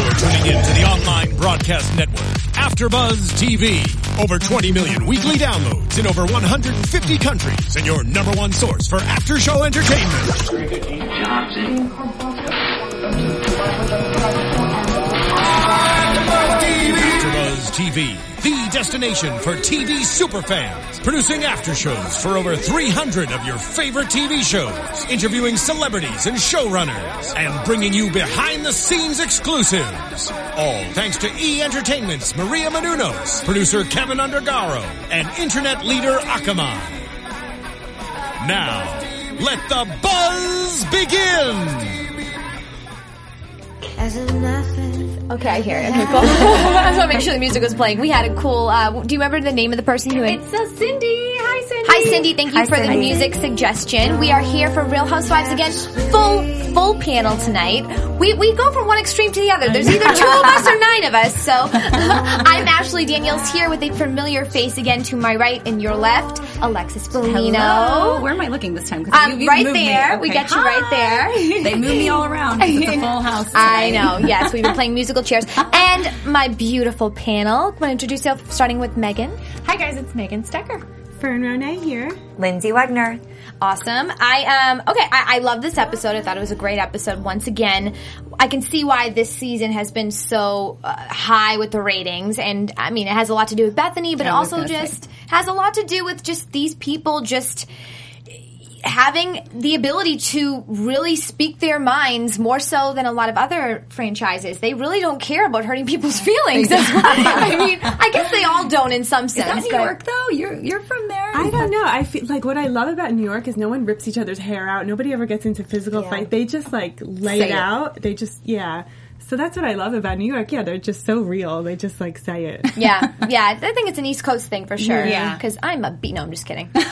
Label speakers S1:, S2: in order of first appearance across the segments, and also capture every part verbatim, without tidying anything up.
S1: You're tuning in to the online broadcast network, AfterBuzz T V. Over twenty million weekly downloads in over one hundred fifty countries, and your number one source for after-show entertainment. AfterBuzz T V, the destination for T V superfans, producing after-shows for over three hundred of your favorite T V shows, interviewing celebrities and showrunners, and bringing you behind-the-scenes exclusives. All thanks to E! Entertainment's Maria Menounos, producer Kevin Undergaro, and internet leader Akamai. Now, let the buzz begin!
S2: As if nothing.
S3: Okay, I hear it. Okay, cool. I just want to make sure the music was playing. We had a cool, uh, do you remember the name of the person who...
S4: It's uh, Cindy. Hi, Cindy.
S3: Hi, Cindy. Thank you
S4: Hi,
S3: for
S4: Cindy.
S3: the music suggestion. We are here for Real Housewives again. Full, full panel tonight. We we go from one extreme to the other. There's either two of us or nine of us. So I'm Ashley Daniels here with a familiar face again to my right and your left, Alexis Bellino.
S4: Hello. Where am I looking this time?
S3: Um,
S4: you, you
S3: right
S4: moved
S3: there.
S4: Me.
S3: We
S4: Okay.
S3: got you
S4: Hi.
S3: right there.
S4: They move me all around. It's a full house today.
S3: I know. Yes, we've been playing musical chairs. And my beautiful panel. Want to introduce yourself, starting with Megan.
S5: Hi guys, it's Megan Stecker.
S6: Fern Ronay here.
S2: Lindsay Wagner.
S3: Awesome. I um okay, I, I love this episode. I thought it was a great episode once again. I can see why this season has been so uh, high with the ratings, and I mean it has a lot to do with Bethany, but it
S4: I was
S3: also
S4: gonna
S3: just has a lot to do with just these people just having the ability to really speak their minds more so than a lot of other franchises. They really don't care about hurting people's feelings. That's why, I mean, I guess they all don't in some
S4: Is
S3: sense.
S4: that New
S3: but-
S4: York, though? You're you're from there?
S6: I don't know. I feel like what I love about New York is no one rips each other's hair out. Nobody ever gets into physical
S3: Yeah.
S6: fight. They just like lay
S4: Say
S6: it
S4: it.
S6: out. They just yeah. So that's what I love about New York. Yeah, they're just so real. They just like say it.
S3: Yeah, yeah. I think it's an East Coast thing for sure.
S6: Yeah.
S3: Because I'm a beat. No, I'm just kidding.
S6: From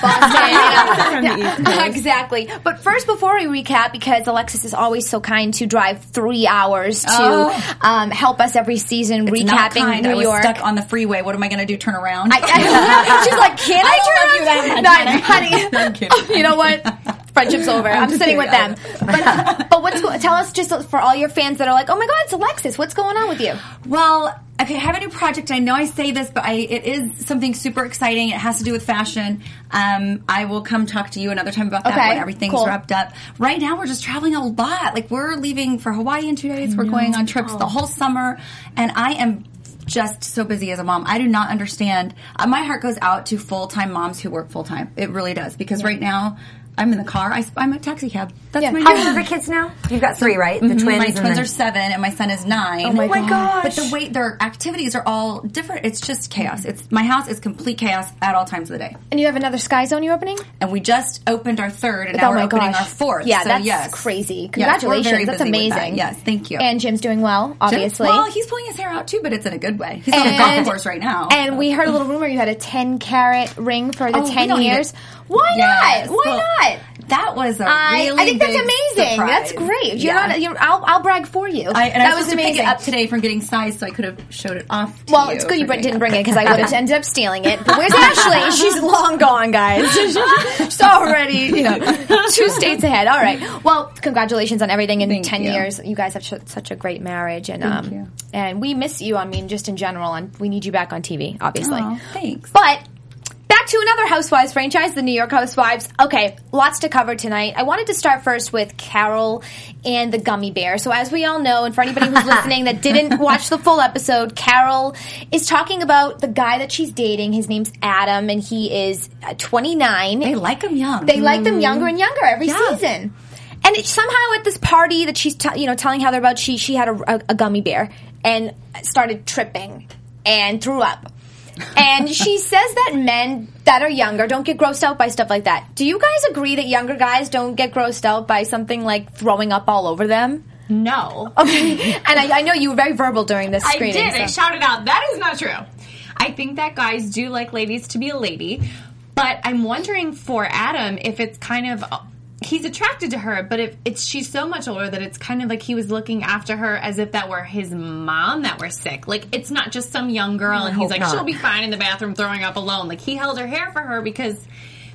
S6: the East Coast.
S3: Exactly. But first, before we recap, because Alexis is always so kind to drive three hours to
S4: Oh.
S3: um, help us every season
S4: It's not
S3: recapping
S4: kind.
S3: New
S4: I was
S3: York.
S4: stuck on the freeway. What am I going to do? Turn around?
S3: I, I, she's like, can I,
S4: I don't love you
S3: turn
S4: that
S3: around?
S4: much,
S3: No, honey.
S4: I'm kidding.
S3: You know what? Friendship's over. I'm,
S4: just
S3: sitting with
S4: kidding.
S3: them. But, but what's go- tell us just for all your fans that are like, oh my God, it's Alexis. What's going on with you?
S4: Well, okay, I have a new project. I know I say this, but I, it is something super exciting. It has to do with fashion. Um, I will come talk to you another time about that
S3: Okay,
S4: when everything's
S3: cool.
S4: wrapped up. Right now, we're just traveling a lot. Like, we're leaving for Hawaii in two days. We're going on trips the whole summer. And I am just so busy as a mom. I do not understand. Uh, my heart goes out to full-time moms who work full-time. It really does. Because right now, I'm in the car. I, I'm a taxi cab. That's
S3: Yeah.
S4: my
S2: How
S4: job.
S2: old are the kids now? You've got three, right? The twins.
S4: My
S2: and
S4: twins
S2: then-
S4: are seven and my son is nine.
S3: Oh my gosh.
S4: But the way their activities are all different, it's just chaos. It's my house is complete chaos at all times of the day.
S3: And you have another Sky Zone you're opening?
S4: And we just opened our third, and now
S3: Oh
S4: we're
S3: my
S4: opening
S3: gosh.
S4: our fourth.
S3: Yeah,
S4: so
S3: that's
S4: yes.
S3: crazy.
S4: Yes,
S3: Congratulations.
S4: we're very
S3: That's
S4: busy with that.
S3: amazing.
S4: Yes, thank you.
S3: And Jim's doing well, obviously.
S4: Well, he's pulling his hair out too, but it's in a good way. He's on a
S3: And-
S4: golf course right now.
S3: And we heard a little rumor you had a ten carat ring for the
S4: Oh, we
S3: ten
S4: don't need
S3: years.
S4: it.
S3: Why
S4: Yes.
S3: not? Why
S4: Well,
S3: not?
S4: That was a
S3: I,
S4: really
S3: I think that's
S4: big
S3: amazing.
S4: surprise.
S3: That's great. You're
S4: Yeah.
S3: not. You're, I'll, I'll brag for you.
S4: I, and
S3: that
S4: I was
S3: was
S4: supposed to pick
S3: amazing.
S4: it up today from getting sized, so I could have showed it off. To
S3: Well,
S4: you
S3: it's good you
S4: for
S3: didn't
S4: getting
S3: bring it because I would have ended up stealing it. But where's Ashley? She's long gone, guys. She's already, you know, two states ahead. All right. Well, congratulations on everything in
S4: Thank
S3: ten
S4: you.
S3: years. You guys have sh- such a great marriage, and
S4: Thank
S3: um,
S4: you.
S3: and we miss you. I mean, just in general, and we need you back on T V, obviously.
S4: Aw, thanks.
S3: But back to another Housewives franchise, the New York Housewives. Okay, lots to cover tonight. I wanted to start first with Carol and the gummy bear. So as we all know, and for anybody who's listening that didn't watch the full episode, Carol is talking about the guy that she's dating. His name's Adam, and he is uh, twenty-nine.
S4: They like him young.
S3: They like them younger and younger every
S4: Yeah.
S3: season. And it, somehow at this party that she's t- you know telling Heather about, she she had a, a, a gummy bear and started tripping and threw up. And she says that men that are younger don't get grossed out by stuff like that. Do you guys agree that younger guys don't get grossed out by something like throwing up all over them?
S5: No.
S3: Okay. And I, I know you were very verbal during this
S5: I
S3: screening.
S5: did. I
S3: so-
S5: shouted out, that is not true. I think that guys do like ladies to be a lady, but I'm wondering for Adam if it's kind of... He's attracted to her, but if it's she's so much older that it's kind of like he was looking after her as if that were his mom that were sick. Like, it's not just some young girl, and he's
S2: hope
S5: like,
S2: not.
S5: she'll be fine in the bathroom throwing up alone. Like, he held her hair for her because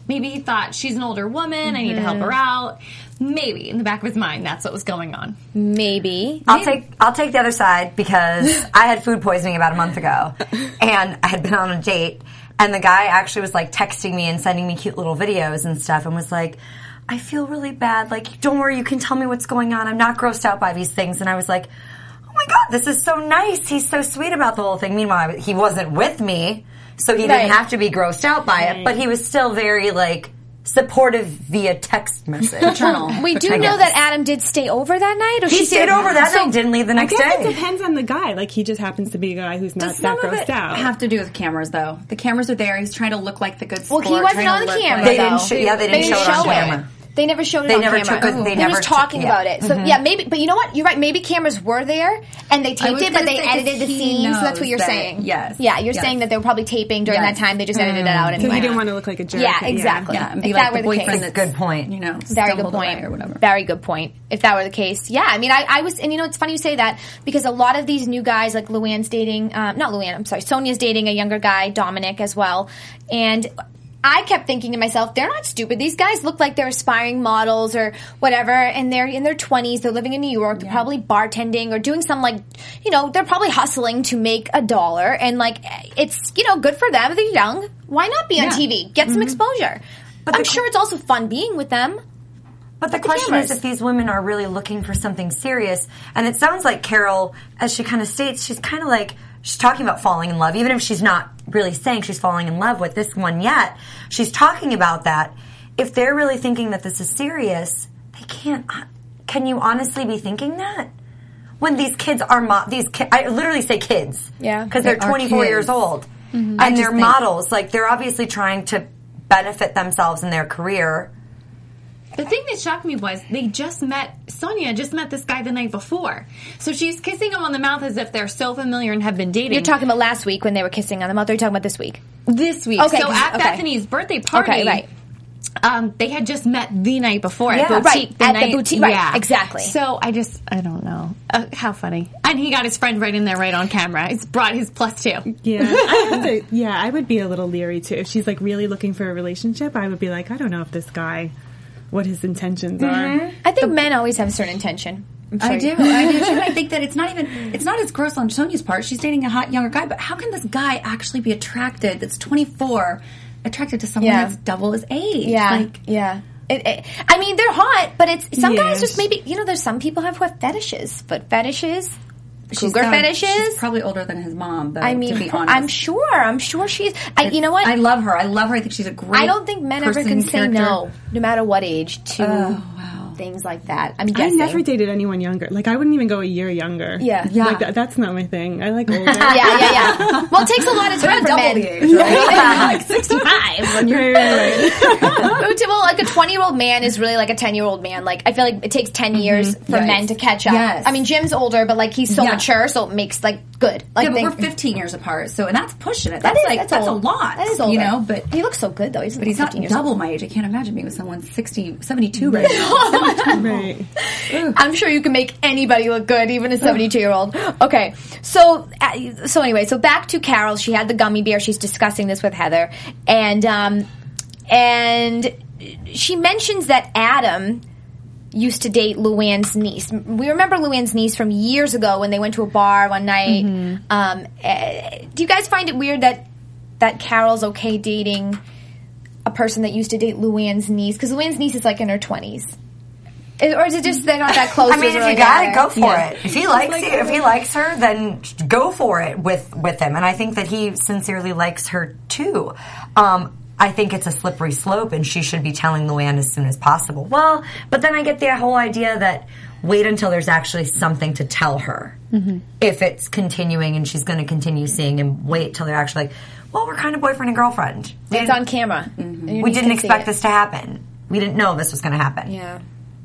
S5: Maybe he thought she's an older woman. Mm-hmm. I need to help her out. Maybe in the back of his mind, that's what was going on.
S3: Maybe.
S2: I'll take I'll take the other side because I had food poisoning about a month ago, and I had been on a date, and the guy actually was like texting me and sending me cute little videos and stuff, and was like, I feel really bad. Like, don't worry, you can tell me what's going on. I'm not grossed out by these things. And I was like, oh my God, this is so nice. He's so sweet about the whole thing. Meanwhile, he wasn't with me, so he
S3: Right.
S2: didn't have to be grossed out by
S6: Right.
S2: it, but he was still very like supportive via text message.
S4: Paternal.
S3: We do
S2: I
S3: know
S2: guess.
S3: that Adam did stay over that night, or
S2: He
S3: she
S2: stayed
S3: did?
S2: over that
S3: So-
S2: night, didn't leave the
S6: I
S2: next
S6: guess
S2: day.
S6: it depends on the guy. Like, he just happens to be a guy who's not
S4: Does
S6: that
S4: some of
S6: grossed
S4: it
S6: out.
S4: have to do with cameras, though? The cameras are there. He's trying to look like the good
S3: Well,
S4: sport.
S3: he wasn't
S4: trying to
S3: on the
S4: look
S3: camera.
S2: They
S3: though.
S2: didn't show- yeah, they didn't show it on camera.
S3: They never showed it
S2: They
S3: on
S2: never
S3: camera.
S2: took a- they
S3: They,
S2: never
S3: were just talking
S2: took- yeah.
S3: about it. So
S2: Mhm.
S3: yeah, maybe. But you know what? You're right. Maybe cameras were there and they
S4: I
S3: taped
S4: was
S3: it, but
S4: gonna
S3: they
S4: say, 'cause
S3: edited the
S4: he
S3: scenes. So that's what
S4: knows
S3: you're
S4: that-
S3: saying.
S4: yes.
S3: Yeah, you're
S4: Yes.
S3: saying that they were probably taping during
S4: Yes.
S3: that time. They just edited it out
S6: Because
S3: anyway.
S6: he didn't want to look like a jerk.
S3: Yeah, exactly.
S4: Yeah, and be
S3: If
S4: like
S3: that
S4: the
S3: were the
S4: boyfriend
S3: case.
S4: that's,
S2: Good point.
S4: you know,
S3: Very good
S4: stumbled away
S3: point.
S4: or whatever.
S3: Very good point. If that were the case, yeah. I mean, I, I was, and you know, it's funny you say that because a lot of these new guys, like Luann's dating, um, not Luann, I'm sorry, Sonia's dating a younger guy, Dominic, as well, and I kept thinking to myself, they're not stupid. These guys look like they're aspiring models or whatever, and they're in their twenties. They're living in New York. They're probably bartending or doing some like, you know, they're probably hustling to make a dollar. And like, it's, you know, good for them. They're young. Why not be on
S4: Yeah.
S3: T V? Get some exposure.
S2: But
S3: I'm
S2: the-
S3: sure it's also fun being with them.
S2: But the
S3: the
S2: question
S3: cameras.
S2: is if these women are really looking for something serious. And it sounds like Carol, as she kind of states, she's kind of like, she's talking about falling in love, even if she's not really saying she's falling in love with this one yet. She's talking about that. If they're really thinking that this is serious, they can't. Can you honestly be thinking that? When these kids are, mo- these ki- I literally say kids.
S3: Yeah.
S2: Because they're
S4: They are
S2: twenty-four
S4: kids.
S2: years old.
S4: I
S2: And
S4: just
S2: they're
S4: think-
S2: models. Like, they're obviously trying to benefit themselves in their career.
S5: The thing that shocked me was they just met, Sonia just met this guy the night before. So she's kissing him on the mouth as if they're so familiar and have been dating.
S3: You're talking about last week when they were kissing on the mouth. Or you're talking about this week?
S5: this week.
S3: Okay,
S5: so
S3: 'cause-
S5: at
S3: okay.
S5: Bethany's birthday party,
S3: Okay, right.
S5: um, they had just met the night before
S2: Yeah.
S5: at boutique.
S3: Right,
S5: the
S3: at the
S5: night,
S3: boutique, right,
S5: yeah.
S3: exactly.
S5: So I just, I don't know. Uh, how funny. And he got his friend right in there, right on camera. He's brought his plus two.
S6: Yeah, I have to, yeah, I would be a little leery too. If she's like really looking for a relationship, I would be like, I don't know if this guy, what his intentions are.
S3: I think men always have a certain intention. I'm
S4: I
S3: sorry.
S4: do. I do too. I think that it's not even, it's not as gross on Sonia's part. She's dating a hot younger guy, but how can this guy actually be attracted, that's twenty-four, attracted to someone
S3: Yeah.
S4: that's double his age?
S3: Yeah,
S4: Like,
S3: yeah. It, it, I mean, they're hot, but it's some guys
S6: Yes.
S3: just maybe, you know, there's some people have what fetishes, foot fetishes,
S4: she's
S3: cougar
S4: got-
S3: fetishes.
S4: She's probably older than his mom, though,
S3: I mean,
S4: to be honest.
S3: I'm sure. I'm sure she's. I, you know what?
S4: I love her. I love her. I think she's a great
S3: I don't think men ever
S4: person,
S3: can say
S4: character.
S3: no, no matter what age, to
S4: Oh, wow.
S3: things like that. I'm
S6: I
S3: guessing.
S6: never dated anyone younger. Like, I wouldn't even go a year younger.
S3: Yeah.
S4: Yeah.
S6: Like, that, that's not my thing. I like older.
S3: Yeah, yeah, yeah. Well, it takes a lot of time for
S4: Double
S3: men.
S4: the age, right?
S3: like sixty-five. When you're
S6: Right, right, right.
S3: well, like a twenty-year-old man is really like a ten-year-old man. Like, I feel like it takes ten years for
S4: Yes.
S3: men to catch up.
S4: Yes.
S3: I mean, Jim's older, but like he's so
S4: Yeah.
S3: mature, so it makes like good. Like
S4: Yeah, but
S3: they-
S4: we're fifteen years apart, so and that's pushing it.
S3: That
S4: That's
S3: is-
S4: like
S3: that's
S4: that's,
S3: old.
S4: a lot.
S3: That is older.
S4: you know. But
S3: he looks so good though. He's
S4: but he's not
S3: fifteen years
S4: double
S3: old.
S4: my age. I can't imagine being with someone sixty, seventy-two right now.
S6: Right.
S3: I'm sure you can make anybody look good, even a seventy-two-year-old. Okay, so uh, so anyway, so back to Carol. She had the gummy bear. She's discussing this with Heather, and um, and she mentions that Adam used to date Luann's niece. We remember Luann's niece from years ago when they went to a bar one night. Um, uh, do you guys find it weird that that Carol's okay dating a person that used to date Luann's niece? Because Luann's niece is like in her twenties. Is- Or is it just they're not that close?
S2: I mean,
S3: doesn't
S2: if
S3: really
S2: you got it,
S3: matter?
S2: go for it. If he likes you, if he likes her, then go for it with with him. And I think that he sincerely likes her too. Um, I think it's a slippery slope, and she should be telling Luann as soon as possible. Well, but then I get the whole idea that wait until there's actually something to tell her. Mm-hmm. If it's continuing and she's going to continue seeing him, wait till they're actually like, well, we're kind of boyfriend and girlfriend. We
S3: It's
S2: didn't-
S3: on camera. And your
S2: We
S3: niece
S2: didn't
S3: can see
S2: expect
S3: it.
S2: this to happen. We didn't know this was going to happen.
S3: Yeah.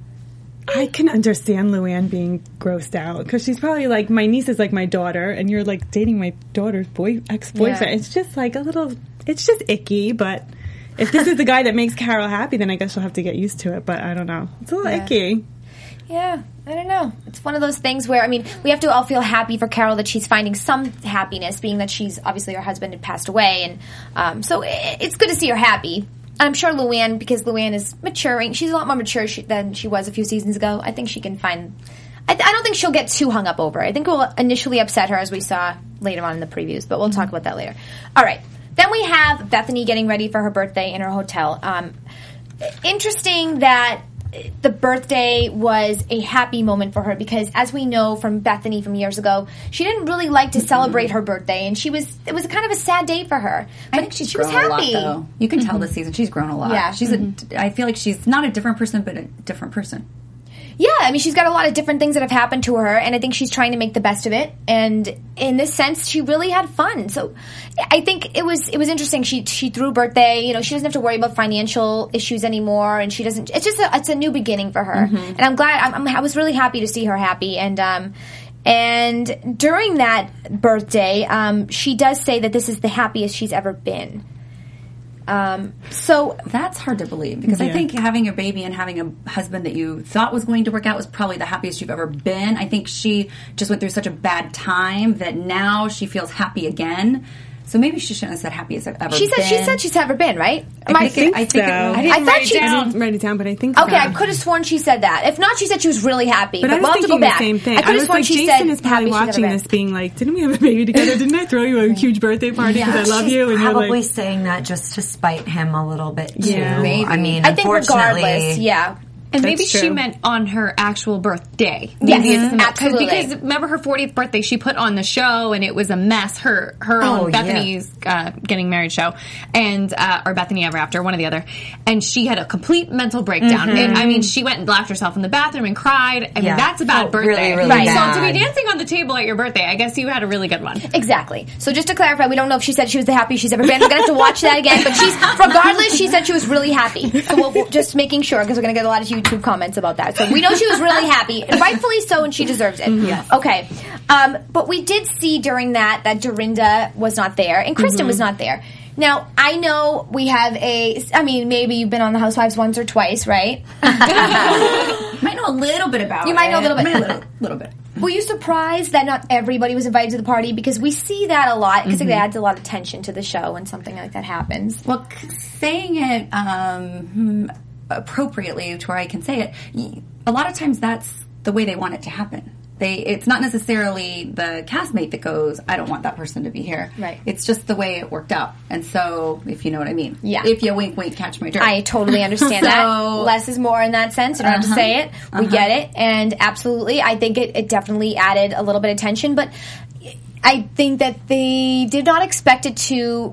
S6: I can understand Luann being grossed out because she's probably like, my niece is like my daughter, and you're like dating my daughter's boy ex boyfriend.
S3: Yeah.
S6: It's just like a little, it's just icky. But if this is the guy that makes Carol happy, then I guess she'll have to get used to it. But I don't know, it's a little
S3: Yeah.
S6: icky.
S3: Yeah, I don't know. It's one of those things where, I mean, we have to all feel happy for Carol that she's finding some happiness, being that she's, obviously her husband had passed away. And um, so i- it's good to see her happy. I'm sure Luann, because Luann is maturing, she's a lot more mature she, than she was a few seasons ago. I think she can find. I, I don't think she'll get too hung up over it. I think it will initially upset her, as we saw later on in the previews, but we'll mm-hmm. talk about that later. All right. Then we have Bethany getting ready for her birthday in her hotel. Um, interesting that the birthday was a happy moment for her because, as we know from Bethany from years ago, she didn't really like to celebrate her birthday, and she was it was kind of a sad day for her. But
S4: I think she's
S3: she
S4: grown
S3: was happy.
S4: a lot, though. You can mm-hmm. tell this season she's grown a lot.
S3: Yeah,
S4: she's.
S3: Mm-hmm.
S4: A, I feel like she's not a different person, but a different person.
S3: Yeah, I mean, she's got a lot of different things that have happened to her, and I think she's trying to make the best of it. And in this sense, she really had fun. So I think it was it was interesting. She she threw birthday. You know, she doesn't have to worry about financial issues anymore, and she doesn't. It's just a, it's a new beginning for her. Mm-hmm. And I'm glad. I'm, I'm, I was really happy to see her happy. And um, and during that birthday, um, she does say that this is the happiest she's ever been. Um, so
S4: that's hard to believe because yeah. I think having a baby and having a husband that you thought was going to work out was probably the happiest you've ever been. I think she just went through such a bad time that now she feels happy again. So maybe she shouldn't have said happy as I've ever
S3: she said,
S4: been.
S3: She said she's ever been, right?
S6: I, I think,
S3: it,
S6: I think
S3: so.
S6: it,
S3: I,
S6: didn't
S3: I thought she
S6: I didn't write it down, but I think
S3: okay.
S6: so.
S3: I could have sworn she said that. If not, she said she was really happy.
S6: But,
S3: but
S6: I was
S3: we'll have
S6: thinking
S3: to go back.
S6: the same thing.
S3: I could have
S6: was
S3: sworn
S6: like,
S3: she
S6: Jason
S3: said
S6: is probably watching this, being like, "Didn't we have a baby together? Didn't I throw you a huge birthday party because
S2: yeah.
S6: I love
S2: She's
S6: you?" And
S2: probably
S6: you're like,
S2: saying that just to spite him a little bit too.
S6: Yeah,
S2: maybe. I mean,
S3: I think
S2: unfortunately,
S3: regardless, yeah.
S5: And
S6: That's
S5: maybe
S6: true.
S5: she meant on her actual birthday.
S3: Yes,
S5: maybe it's
S3: absolutely.
S5: Because remember her fortieth birthday, she put on the show, and it was a mess. Her her
S2: Oh,
S5: own Bethany's
S2: yeah.
S5: uh, getting married show, and uh, or Bethany Ever After, one or the other. And she had a complete mental breakdown.
S2: Mm-hmm.
S5: And, I mean, she went and locked herself in the bathroom and cried. I mean,
S2: Yeah.
S5: that's a bad
S2: Felt
S5: birthday.
S2: really, really
S3: Right.
S2: bad.
S5: So to be dancing on the table at your birthday, I guess you had a really good one.
S3: Exactly. So just to clarify, we don't know if she said she was the happiest she's ever been. We're going to have to watch that again. But she's, regardless, she said she was really happy. So we'll, we'll just making sure, because we're going to get a lot of YouTube comments about that. So we know she was really happy, and rightfully so, and she deserves it.
S2: Mm-hmm. Yes.
S3: Okay. Um, but we did see during that that Dorinda was not there, and Kristen mm-hmm. was not there. Now, I know we have a, I mean, maybe you've been on The Housewives once or twice, right?
S4: You might know a little bit about
S3: you
S4: it.
S3: You might know a little bit.
S4: a little, little bit.
S3: Were you surprised that not everybody was invited to the party? Because we see that a lot, because mm-hmm. it adds a lot of tension to the show when something like that happens.
S4: Well, saying it um, appropriately to where I can say it, a lot of times that's the way they want it to happen. They, it's not necessarily the castmate that goes, I don't want that person to be here.
S3: Right.
S4: It's just the way it worked out. And so, if you know what I mean.
S3: Yeah.
S4: If you wink, wink, catch my drift.
S3: I totally understand
S4: so,
S3: that. Less is more in that sense. You don't uh-huh. have to say it. We uh-huh. get it. And absolutely, I think it, it definitely added a little bit of tension. But I think that they did not expect it to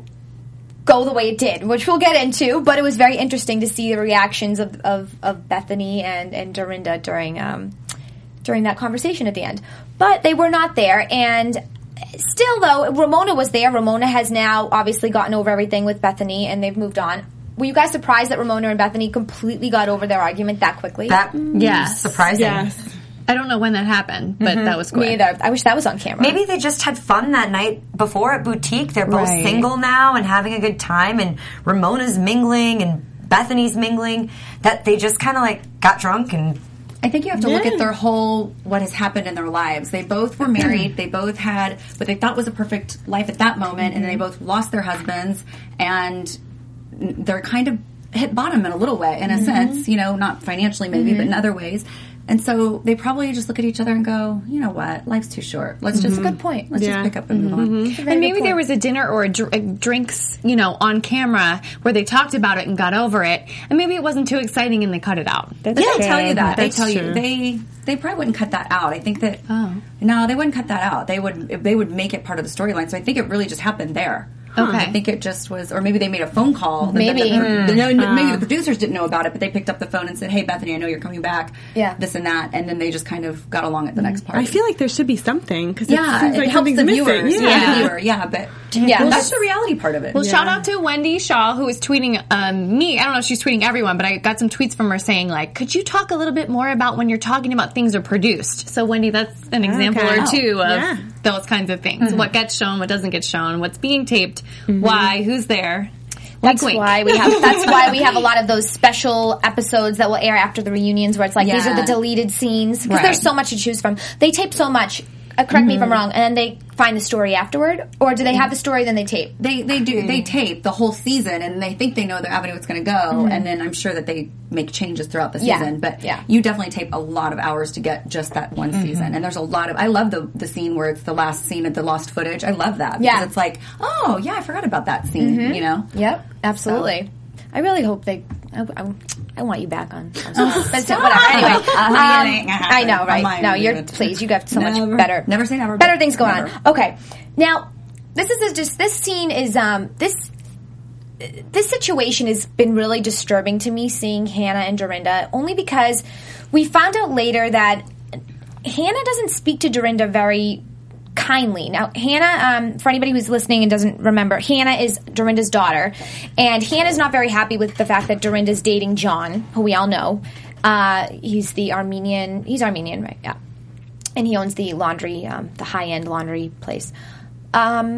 S3: go the way it did, which we'll get into. But it was very interesting to see the reactions of, of, of Bethany and, and Dorinda during... Um, during that conversation at the end. But they were not there, and still, though, Ramona was there. Ramona has now obviously gotten over everything with Bethany, and they've moved on. Were you guys surprised that Ramona and Bethany completely got over their argument that quickly?
S2: That
S5: yeah,
S2: surprising.
S6: Yes.
S5: I don't know when that happened, but
S2: mm-hmm.
S5: that was quick.
S3: Me either. I wish that was on camera.
S2: Maybe they just had fun that night before at Boutique. They're both
S5: right.
S2: single now and having a good time, and Ramona's mingling and Bethany's mingling, that they just kind of like got drunk and...
S4: I think you have to
S6: yeah.
S4: look at their whole, what has happened in their lives. They both were married. They both had what they thought was a perfect life at that moment, mm-hmm. and they both lost their husbands, and they're kind of hit bottom in a little way, in a mm-hmm. sense, you know, not financially maybe, mm-hmm. but in other ways. And so they probably just look at each other and go, you know what, life's too short. Let's just,
S3: mm-hmm. good point.
S4: Let's
S6: yeah.
S4: just pick up and mm-hmm. move on.
S5: And maybe there was a dinner or a dr- drinks, you know, on camera where they talked about it and got over it, and maybe it wasn't too exciting and they cut it out.
S6: That's
S4: They
S6: true.
S4: tell you that.
S6: That's
S4: they tell
S6: true.
S4: you they they probably wouldn't cut that out. I think that
S5: Oh.
S4: no, they wouldn't cut that out. They would they would make it part of the storyline. So I think it really just happened there.
S5: Okay.
S4: I think it just was, or maybe they made a phone call. that-
S3: Maybe.
S4: that- that-
S3: Mm.
S4: no, no, maybe
S6: Uh.
S4: the producers didn't know about it, but they picked up the phone and said, "Hey, Bethany, I know you're coming back.
S3: Yeah.
S4: This and that," and then they just kind of got along at the next party.
S6: I feel like there should be something because
S4: yeah,
S6: it seems
S4: it
S6: like
S4: helps
S6: something's
S4: the
S6: missing.
S4: viewers.
S6: Yeah.
S4: Yeah, the viewer. Yeah, but
S3: Yeah.
S4: well, that's the reality part of it.
S5: Well,
S6: Yeah.
S5: shout out to Wendy Shaw, who is tweeting um, me. I don't know if she's tweeting everyone, but I got some tweets from her saying, like, could you talk a little bit more about when you're talking about things are produced? So, Wendy, that's an example
S6: Okay.
S5: or two of
S6: Yeah.
S5: those kinds of things.
S3: Mm-hmm.
S5: What gets shown, what doesn't get shown, what's being taped, why, who's there.
S3: That's
S5: Wink, wink.
S3: why we have. That's why we have a lot of those special episodes that will air after the reunions, where it's like these are
S4: Yeah.
S3: the deleted scenes because
S5: Right.
S3: there's so much to choose from. They tape so much. Uh, correct mm-hmm. me if I'm wrong, and then they find the story afterward, or do they have the story then they tape?
S4: They they do they tape the whole season, and they think they know the avenue it's going to go, mm-hmm. and then I'm sure that they make changes throughout the
S3: Yeah.
S4: season. But
S3: Yeah.
S4: you definitely tape a lot of hours to get just that one
S3: Mm-hmm.
S4: season, and there's a lot of. I love the the scene where it's the last scene of the lost footage. I love that because
S3: Yeah.
S4: it's like, oh yeah, I forgot about that scene.
S3: Mm-hmm.
S4: You know.
S3: Yep, absolutely. I really hope they. I, I, I want you back on. But so, whatever. Anyway, um, I know, right? No, you're please. You got so
S4: Never.
S3: much better.
S4: Never say never,
S3: Better
S4: but
S3: things going
S4: never.
S3: on. Okay, now this is just this scene is um this. This situation has been really disturbing to me, seeing Hannah and Dorinda, only because we found out later that Hannah doesn't speak to Dorinda very kindly. Now, Hannah, um, for anybody who's listening and doesn't remember, Hannah is Dorinda's daughter, and Hannah's not very happy with the fact that Dorinda's dating John, who we all know. Uh, he's the Armenian, he's Armenian, right? Yeah. And he owns the laundry, um, the high-end laundry place. Um...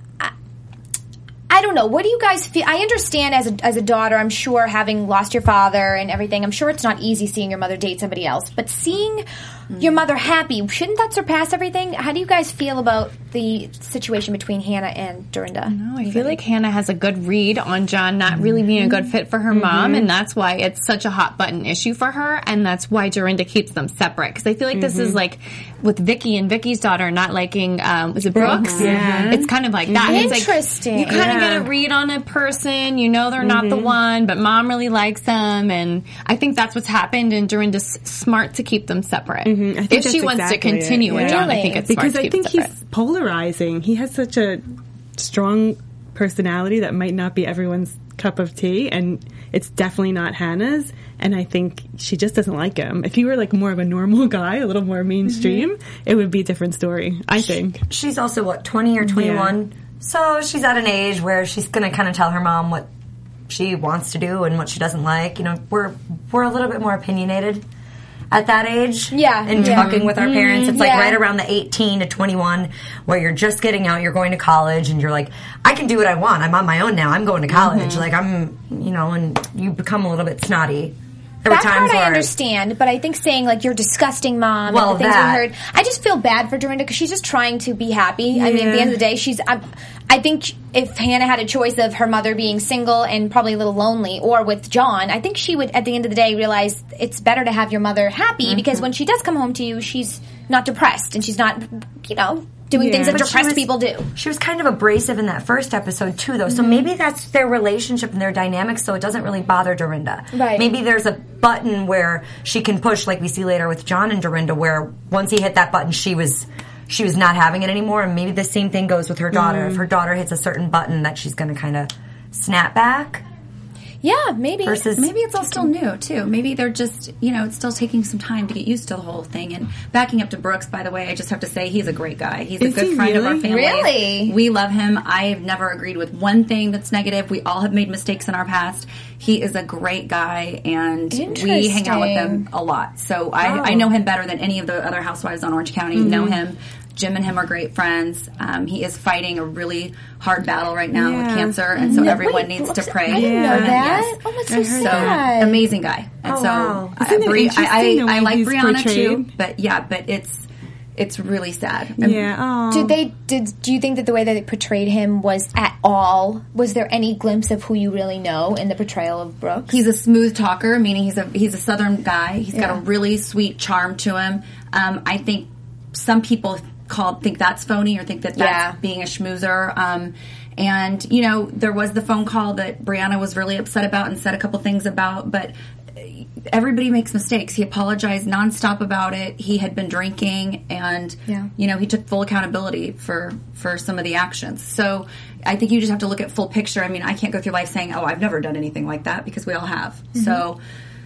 S3: I don't know. What do you guys feel? I understand as a, as a daughter, I'm sure, having lost your father and everything, I'm sure it's not easy seeing your mother date somebody else. But seeing mm. your mother happy, shouldn't that surpass everything? How do you guys feel about the situation between Hannah and Dorinda?
S5: No, I feel like Hannah has a good read on John not really being a good fit for her mm-hmm. mom, and that's why it's such a hot button issue for her, and that's why Dorinda keeps them separate. Because I feel like mm-hmm. this is like with Vicky and Vicky's daughter not liking, um, was it Brooks?
S6: Mm-hmm. Yeah.
S5: It's kind of like that.
S3: Interesting.
S5: It's like, you kind of
S6: Yeah.
S5: get a read on a person, you know they're not the one, but mom really likes them, and I think that's what's happened, and Dorinda's smart to keep them separate.
S6: Mm-hmm. I think
S5: If
S6: that's
S5: she wants
S6: exactly
S5: to continue
S6: it.
S5: with
S6: Yeah.
S5: John, I
S3: Really?
S5: think it's
S6: Because
S5: smart to
S6: I
S5: keep
S6: think
S5: them separate.
S6: he's polarizing. He has such a strong personality that might not be everyone's cup of tea, and it's definitely not Hannah's. And I think she just doesn't like him. If he were like more of a normal guy, a little more mainstream, mm-hmm. it would be a different story, I think.
S2: She's also, what, twenty or twenty-one? Yeah. So she's at an age where she's going to kind of tell her mom what she wants to do and what she doesn't like. You know, we're we're a little bit more opinionated at that age.
S3: Yeah.
S2: And
S3: yeah.
S2: talking with our parents. It's like
S3: yeah.
S2: right around the eighteen to twenty-one where you're just getting out, you're going to college, and you're like, I can do what I want. I'm on my own now. I'm going to college. Mm-hmm. Like, I'm, you know, and you become a little bit snotty.
S3: That part I understand, but I think saying, like, you're disgusting, Mom,
S2: well,
S3: and the things
S2: that.
S3: we heard, I just feel bad for Dorinda because she's just trying to be happy. Yeah. I mean, at the end of the day, she's, I, I think if Hannah had a choice of her mother being single and probably a little lonely or with John, I think she would, at the end of the day, realize it's better to have your mother happy mm-hmm. because when she does come home to you, she's not depressed and she's not, you know, doing
S6: yeah.
S3: things that
S2: But
S3: depressed
S2: was,
S3: people do.
S2: She was kind of abrasive in that first episode, too, though. So mm-hmm. maybe that's their relationship and their dynamic, so it doesn't really bother Dorinda.
S3: Right.
S2: Maybe there's a button where she can push, like we see later with John and Dorinda, where once he hit that button, she was she was not having it anymore. And maybe the same thing goes with her daughter. Mm-hmm. If her daughter hits a certain button, that she's going to kind of snap back.
S3: Yeah, maybe.
S2: Versus
S4: maybe it's all still new too. Maybe they're just, you know, it's still taking some time to get used to the whole thing. And backing up to Brooks, by the way, I just have to say he's a great guy. He's
S6: Is
S4: a good
S6: he
S4: friend
S6: really?
S4: of our family.
S3: Really?
S4: We love him. I've never agreed with one thing that's negative. We all have made mistakes in our past. He is a great guy, and we hang out with him a lot. So I,
S2: Oh.
S4: I know him better than any of the other housewives on Orange County
S6: Mm-hmm.
S4: know him. Jim and him are great friends. Um, he is fighting a really hard battle right now
S6: Yeah.
S4: with cancer, and so
S3: No,
S4: everyone
S3: wait,
S4: needs
S3: Brooks-
S4: to pray.
S3: I didn't
S6: Yeah.
S3: know that.
S4: Yes.
S3: Oh, that's so
S6: I heard
S4: So
S3: sad.
S4: amazing guy, and
S2: Oh,
S4: so
S2: wow.
S4: I,
S6: Isn't it
S4: Bri-
S6: interesting
S4: I,
S6: the
S4: I,
S6: way
S4: I like
S6: he's
S4: Brianna too,
S6: portrayed?
S4: but yeah, but it's it's really sad. And
S6: Yeah. Oh.
S3: Did they? Did do you think that the way that they portrayed him was at all? Was there any glimpse of who you really know in the portrayal of Brooks?
S4: He's a smooth talker, meaning he's a he's a Southern guy. He's got
S3: Yeah.
S4: a really sweet charm to him. Um, I think some people call think that's phony or think that that's
S3: Yeah.
S4: being a schmoozer. Um, and you know, there was the phone call that Brianna was really upset about and said a couple things about, but everybody makes mistakes. He apologized nonstop about it. He had been drinking, and
S3: Yeah.
S4: you know, he took full accountability for for some of the actions. So I think you just have to look at full picture. I mean, I can't go through life saying, "Oh, I've never done anything like that," because we all have. So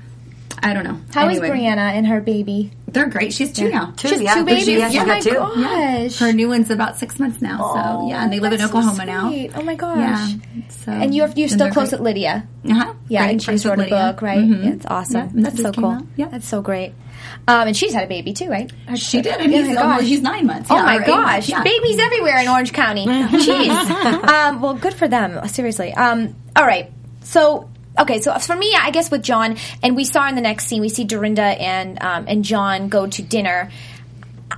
S4: I don't know.
S3: How is
S4: Anyway,
S3: Brianna and her baby?
S4: They're great. She's two now.
S2: Two,
S3: She's
S2: yeah.
S3: two babies.
S2: Yeah, she's
S3: oh my
S2: got two.
S3: gosh!
S4: Her new one's about six months now. So yeah, and they live in
S3: that's so
S4: Oklahoma now.
S3: sweet. Oh my gosh!
S4: Yeah. So
S3: And you're you're
S4: and
S3: still
S4: they're
S3: close
S4: great.
S3: with Lydia.
S4: Uh-huh.
S3: Yeah,
S4: Great
S3: and she
S4: friends
S3: wrote a
S4: with Lydia.
S3: book, right?
S4: Mhm.
S3: Yeah, it's awesome.
S4: Yeah, and that
S3: That's so
S4: just came
S3: cool.
S4: out. Yeah.
S3: That's so great. Um, and she's had a baby too, right? Her-
S4: She did, and
S3: Oh
S4: he's
S3: my
S4: almost,
S3: gosh.
S4: he's nine months.
S3: Oh
S4: Yeah,
S3: my
S4: or eight
S3: gosh,
S4: months, yeah.
S3: babies everywhere in Orange County. Jeez. um, well, good for them. Seriously. Um, all right. So, okay. So for me, I guess with John, and we saw in the next scene, we see Dorinda and um, and John go to dinner.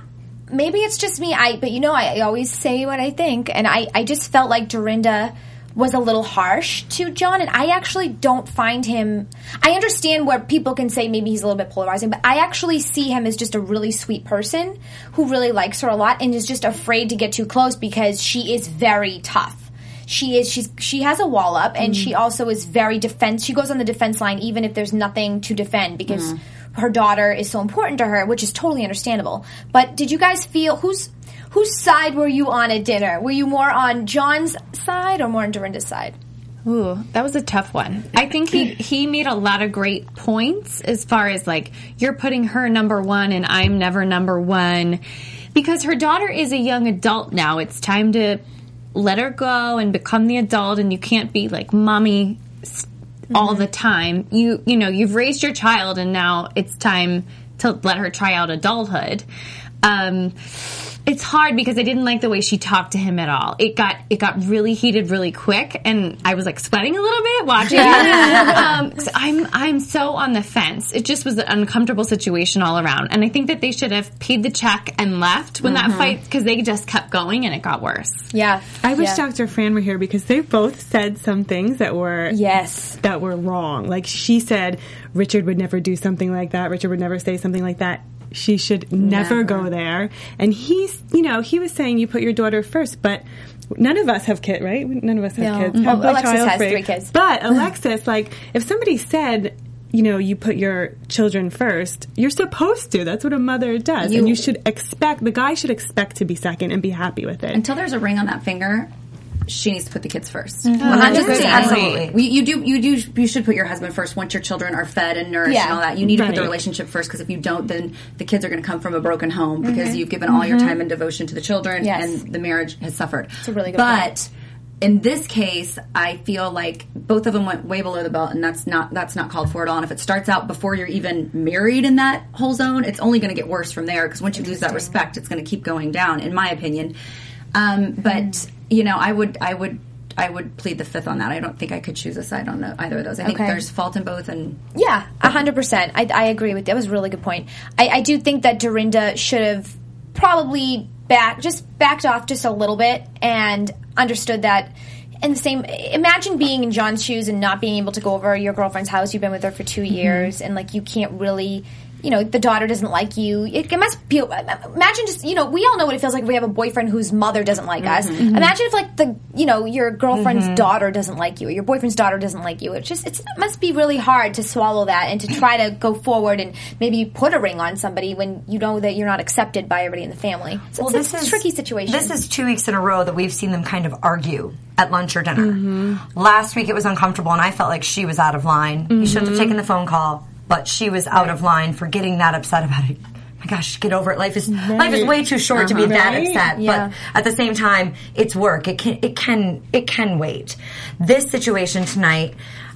S3: maybe it's just me. I, but you know, I, I always say what I think, and I, I just felt like Dorinda was a little harsh to John, and I actually don't find him. I understand where people can say maybe he's a little bit polarizing, but I actually see him as just a really sweet person who really likes her a lot and is just afraid to get too close because she is very tough. She is. She's. She has a wall up, and mm. she also is very defense. She goes on the defense line, even if there's nothing to defend, because mm. her daughter is so important to her, which is totally understandable. But did you guys feel whose whose side were you on at dinner? Were you more on John's side or more on Dorinda's side?
S5: Ooh, that was a tough one. I think he, he made a lot of great points as far as, like, you're putting her number one and I'm never number one. Because her daughter is a young adult now. It's time to let her go and become the adult, and you can't be, like, mommy mm-hmm. all the time. You, you know, you've raised your child, and now it's time to let her try out adulthood. Um... It's hard because I didn't like the way she talked to him at all. It got it got really heated really quick, and I was like sweating a little bit watching it. um, so I'm I'm so on the fence. It just was an uncomfortable situation all around, and I think that they should have paid the check and left when mm-hmm. that fight, because they just kept going and it got worse.
S3: Yeah,
S6: I wish
S3: yeah.
S6: Doctor Fran were here because they both said some things that were
S3: yes
S6: that were wrong. Like she said, Richard would never do something like that. Richard would never say something like that. She should never, never go there. And he's, you know, he was saying you put your daughter first, but none of us have kids, right? None of us have
S3: no.
S6: kids.
S3: Mm-hmm.
S6: Have
S3: Well, Alexis
S6: child
S3: has
S6: free.
S3: three kids.
S6: But Alexis, like, if somebody said, you know, you put your children first, you're supposed to. That's what a mother does. You, and you should expect, the guy should expect to be second and be happy with it.
S4: Until there's a ring on that finger, she needs to put the kids first.
S3: Mm-hmm. one hundred percent.
S2: Absolutely.
S4: We, you do. You do. You should put your husband first once your children are fed and nourished
S3: yeah.
S4: and all that. You need to
S6: right.
S4: put the relationship first, because if you don't, then the kids are going to come from a broken home because mm-hmm. you've given all your time and devotion to the children,
S3: yes.
S4: and the marriage has suffered.
S3: It's a really good
S4: but
S3: point.
S4: in this case, I feel like both of them went way below the belt, and that's not that's not called for at all. And if it starts out before you're even married in that whole zone, it's only going to get worse from there, because once you lose that respect, it's going to keep going down, in my opinion. Um, but you know, I would I would. I would plead the fifth on that. I don't think I could choose a side on the, either of those. I think
S3: okay.
S4: there's fault in both. And
S3: yeah, one hundred percent. I, I agree with that. That was a really good point. I, I do think that Dorinda should have probably back just backed off just a little bit and understood that. And the same, imagine being in John's shoes and not being able to go over your girlfriend's house. You've been with her for two years, mm-hmm. and like you can't really, you know, the daughter doesn't like you. It, it must feel. Imagine just, you know, we all know what it feels like if we have a boyfriend whose mother doesn't like mm-hmm. us. Mm-hmm. Imagine if like the, you know, your girlfriend's mm-hmm. daughter doesn't like you, or your boyfriend's daughter doesn't like you. It just, it's, it must be really hard to swallow that and to try to go forward and maybe put a ring on somebody when you know that you're not accepted by everybody in the family. So
S2: well,
S3: it's,
S2: this
S3: it's a
S2: is,
S3: tricky situation.
S2: This is two weeks in a row that we've seen them kind of argue at lunch or dinner.
S6: Mm-hmm.
S2: Last week it was uncomfortable, and I felt like she was out of line. Mm-hmm. You shouldn't have taken the phone call, but she was out of line for getting that upset about it. My gosh, get over it. Life is right. life is way too short uh-huh. to be that right? upset.
S3: Yeah.
S2: But at the same time, it's work. It can it can it can wait. This situation tonight,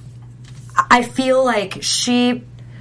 S2: I feel like she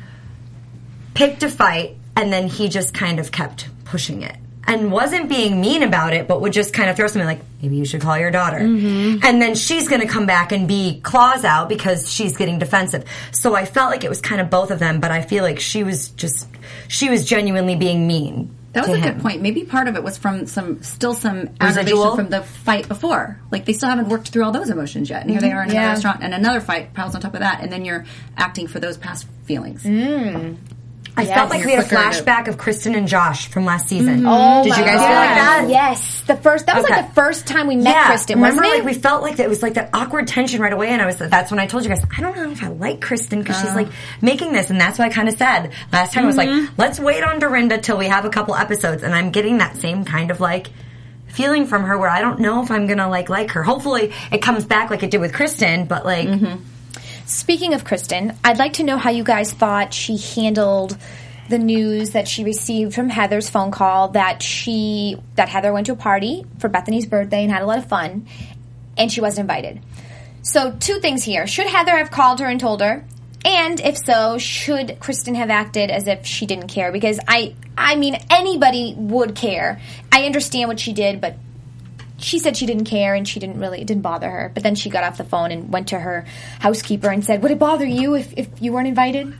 S2: picked a fight, and then he just kind of kept pushing it. And wasn't being mean about it, but would just kind of throw something like, maybe you should call your daughter. Mm-hmm. And then she's going to come back and be claws out because she's getting defensive. So I felt like it was kind of both of them, but I feel like she was just, she was genuinely being mean.
S4: That was
S2: to
S4: a
S2: him.
S4: good point. Maybe part of it was from some, still some
S2: Residual?
S4: aggravation from the fight before. Like, they still haven't worked through all those emotions yet. And here they are in
S3: yeah.
S4: another restaurant, and another fight piles on top of that, and then you're acting for those past feelings.
S3: Mm.
S2: I
S3: Yes.
S2: felt like we had a
S4: Quicker to-
S2: flashback of Kristen and Josh from last season.
S3: Mm-hmm. Oh,
S2: Did you
S3: my
S2: guys
S3: God.
S2: feel like that?
S3: Yes, the first. That was
S2: Okay.
S3: like the first time we met
S2: Yeah,
S3: Kristen.
S2: remember,
S3: Wasn't
S2: like
S3: it?
S2: we felt like that. It was like that awkward tension right away, and I was. That's when I told you guys, I don't know if I like Kristen because she's like making this, and that's what I kind of said last time.
S3: Mm-hmm.
S2: I was like, let's wait on Dorinda till we have a couple episodes, and I'm getting that same kind of like feeling from her where I don't know if I'm gonna like like her. Hopefully, it comes back like it did with Kristen, but like.
S3: Mm-hmm. Speaking of Kristen, I'd like to know how you guys thought she handled the news that she received from Heather's phone call that she that Heather went to a party for Bethany's birthday and had a lot of fun, and she wasn't invited. So two things here. Should Heather have called her and told her? And if so, should Kristen have acted as if she didn't care? Because I I mean, anybody would care. I understand what she did, but she said she didn't care and she didn't really, it didn't bother her. But then she got off the phone and went to her housekeeper and said, would it bother you if, if you weren't invited?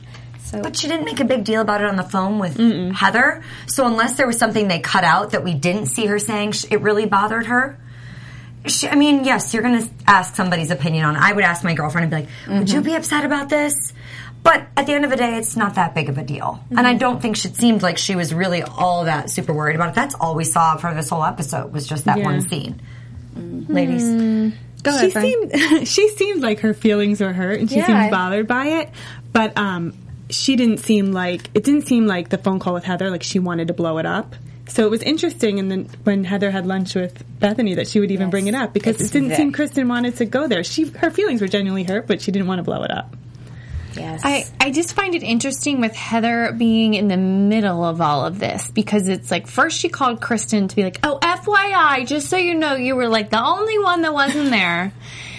S3: So,
S2: But she didn't make a big deal about it on the phone with Mm-mm. Heather. So unless there was something they cut out that we didn't see her saying, it really bothered her. She, I mean, yes, you're going to ask somebody's opinion on it. I would ask my girlfriend and be like, mm-hmm. would you be upset about this? But at the end of the day, it's not that big of a deal. Mm-hmm. And I don't think she, it seemed like she was really all that super worried about it. That's all we saw for this whole episode was just that yeah. one scene. Mm-hmm. Ladies.
S6: Go ahead, she seemed, she seemed like her feelings were hurt and she
S3: yeah.
S6: seemed bothered by it. But um, she didn't seem like, it didn't seem like the phone call with Heather, like she wanted to blow it up. So it was interesting, and then when Heather had lunch with Bethany, that she would even yes. bring it up because it's it didn't Vic. seem Kristen wanted to go there. She her feelings were genuinely hurt, but she didn't want to blow it up.
S3: Yes,
S5: I I just find it interesting with Heather being in the middle of all of this because it's like first she called Kristen to be like, "Oh, F Y I, just so you know, you were like the only one that wasn't there,"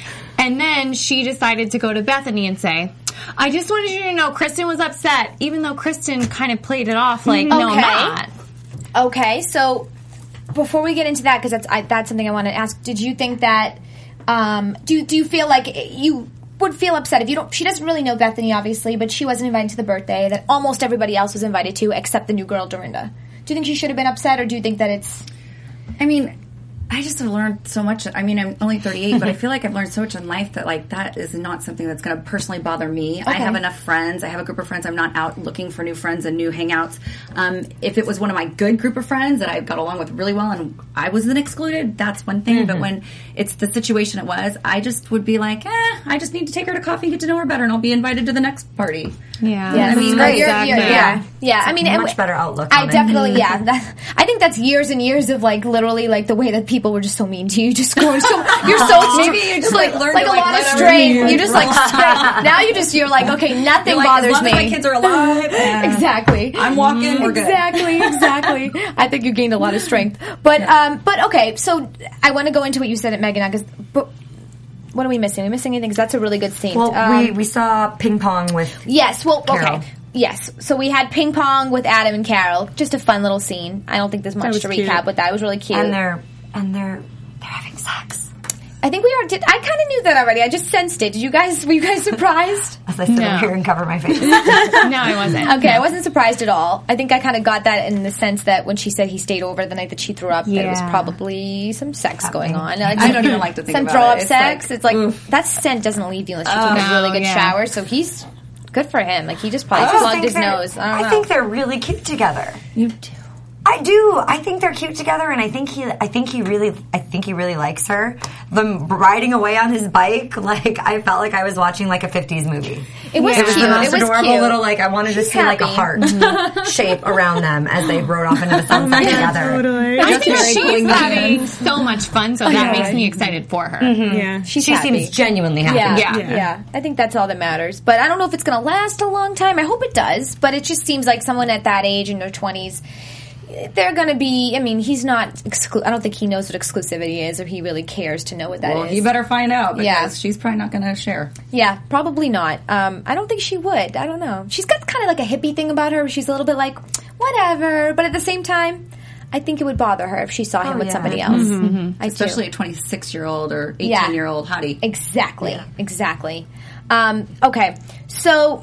S5: and then she decided to go to Bethany and say, "I just wanted you to know, Kristen was upset," even though Kristen kind of played it off like, "No,
S3: okay.
S5: I'm not."
S3: Okay, so before we get into that, because that's I, that's something I want to ask. Did you think that? Um, do do you feel like you would feel upset if you don't? She doesn't really know Bethany, obviously, but she wasn't invited to the birthday that almost everybody else was invited to, except the new girl, Dorinda. Do you think she should have been upset, or do you think that it's?
S4: I mean, I just have learned so much. I mean, I'm only thirty-eight, but I feel like I've learned so much in life that, like, that is not something that's going to personally bother me. Okay. I have enough friends. I have a group of friends. I'm not out looking for new friends and new hangouts. Um, if it was one of my good group of friends that I got along with really well and I wasn't excluded, that's one thing. Mm-hmm. But when it's the situation it was, I just would be like, eh, I just need to take her to coffee and get to know her better, and I'll be invited to the next party.
S5: Yeah.
S3: Yeah,
S5: I mean,
S3: exactly. you're, you're, yeah. Yeah.
S2: It's
S3: I mean,
S2: a much better outlook
S3: I
S2: on
S3: definitely,
S2: it.
S3: yeah. That, I think that's years and years of, like, literally, like, the way that people were just so mean to you. Just going so, you're so,
S4: maybe you just, like, learn
S3: like
S4: to,
S3: a
S4: like,
S3: lot of
S4: let
S3: strength.
S4: everyone-
S3: You just, like, strength. Now you just, you're like, okay, nothing
S4: You're like,
S3: bothers
S4: as long
S3: me.
S4: as my kids are alive. Yeah.
S3: Exactly.
S4: I'm walking, we're good.
S3: Exactly, exactly. I think you gained a lot of strength. But, um, but okay, so I want to go into what you said at Megan, because, but what are we missing? Are we missing anything? Because that's a really good scene.
S2: Well,
S3: um,
S2: we, we saw ping pong with
S3: Yes, well,
S2: Carol.
S3: okay. Yes, so we had ping pong with Adam and Carol. Just a fun little scene. I don't think there's much
S6: was
S3: to
S6: cute.
S3: recap with that. It was really cute.
S2: and they're and they're they're having sex.
S3: I think we are. Did, I kind of knew that already. I just sensed it. Did you guys? Were you guys surprised?
S2: As I sit
S5: No.
S2: over here and cover my face.
S5: No, I wasn't.
S3: Okay, I wasn't surprised at all. I think I kind of got that in the sense that when she said he stayed over the night that she threw up, that it was
S5: Yeah.
S3: probably some sex going on. Like,
S4: I don't even like to think
S3: some
S4: about
S3: throw
S4: it.
S3: up
S4: It's
S3: sex.
S4: like,
S3: it's like
S4: oof.
S3: that scent doesn't leave you unless you
S5: Oh,
S3: take a really good
S5: yeah.
S3: shower. So he's good for him. Like he just probably
S2: I just
S3: plugged
S2: think
S3: his
S2: they're-
S3: nose. I don't
S2: I
S3: know.
S2: think they're really cute together.
S3: you do.
S2: I do. I think they're cute together, and I think he. I think he really. I think he really likes her. Them riding away on his bike, like I felt like I was watching like a fifties movie.
S3: It was
S2: It was
S3: cute.
S2: the most
S3: It was
S2: adorable
S3: cute.
S2: little like. I wanted
S3: She's
S2: to see like a
S3: happy.
S2: heart shape around them as they rode off into the sunset together.
S6: Totally.
S5: I think
S4: very
S5: she's
S4: cling
S5: having so much fun, so that
S3: yeah.
S5: makes me excited for her.
S6: Yeah.
S3: She's
S2: She
S3: happy.
S2: seems genuinely happy.
S3: Yeah,
S5: Yeah.
S3: yeah,
S6: Yeah.
S3: I think that's all that matters. But I don't know if it's going to last a long time. I hope it does. But it just seems like someone at that age in their twenties, they're going to be. I mean, he's not. Exclu- I don't think he knows what exclusivity is, or he really cares to know what that is.
S4: Well, you better find out because
S3: Yeah.
S4: she's probably not going to share.
S3: Yeah, probably not. Um, I don't think she would. I don't know. She's got kind of like a hippie thing about her. Where she's a little bit like whatever, but at the same time, I think it would bother her if she saw him
S2: Oh,
S3: with
S2: yeah.
S3: somebody else. Mm-hmm. I do.
S4: Especially a twenty-six-year-old or
S3: Yeah.
S4: eighteen-year-old hottie.
S3: Exactly. Exactly. Um, okay. So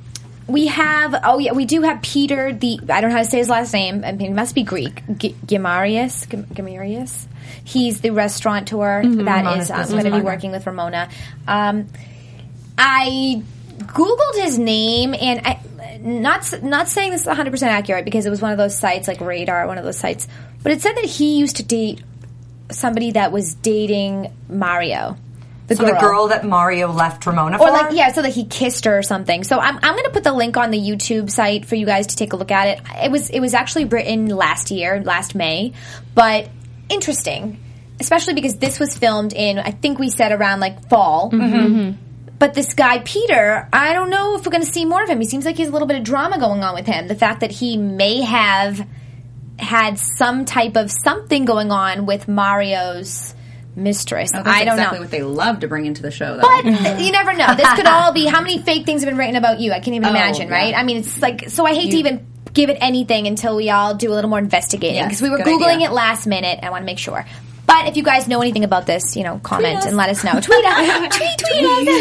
S3: we have. Oh yeah, we do have Peter. The I don't know how to say his last name. I mean, it must be Greek. G- Gimarius. G- Gimarius. He's the restaurateur that
S2: Ramona's
S3: is um,
S2: business
S3: going to be
S2: partner.
S3: working with Ramona. Um, I googled his name and I. Not s- not saying this is one hundred percent accurate because it was one of those sites like Radar, one of those sites, but it said that he used to date somebody that was dating Mario, the
S2: So
S3: girl.
S2: the girl that Mario left Ramona
S3: Or
S2: for?
S3: like yeah, so that he kissed her or something. So I'm I'm going to put the link on the YouTube site for you guys to take a look at it. It was it was actually written last year, last May, but interesting, especially because this was filmed in I think we said around like fall. Mm-hmm. But this guy Peter, I don't know if we're going to see more of him. He seems like he has a little bit of drama going on with him. The fact that he may have had some type of something going on with Mario's mistress.
S4: Oh, that's
S3: I don't
S4: exactly
S3: know.
S4: what they love to bring into the show, though.
S3: But you never know. This could all be how many fake things have been written about you. I can't even
S4: Oh,
S3: imagine,
S4: yeah.
S3: right? I mean, it's like so. I hate to even give it anything until we all do a little more investigating
S4: Yes,
S3: because we were
S4: good
S3: googling
S4: idea.
S3: it last minute. I want to make sure. But if you guys know anything about this, you know, comment and let us know. Tweet us. tweet, tweet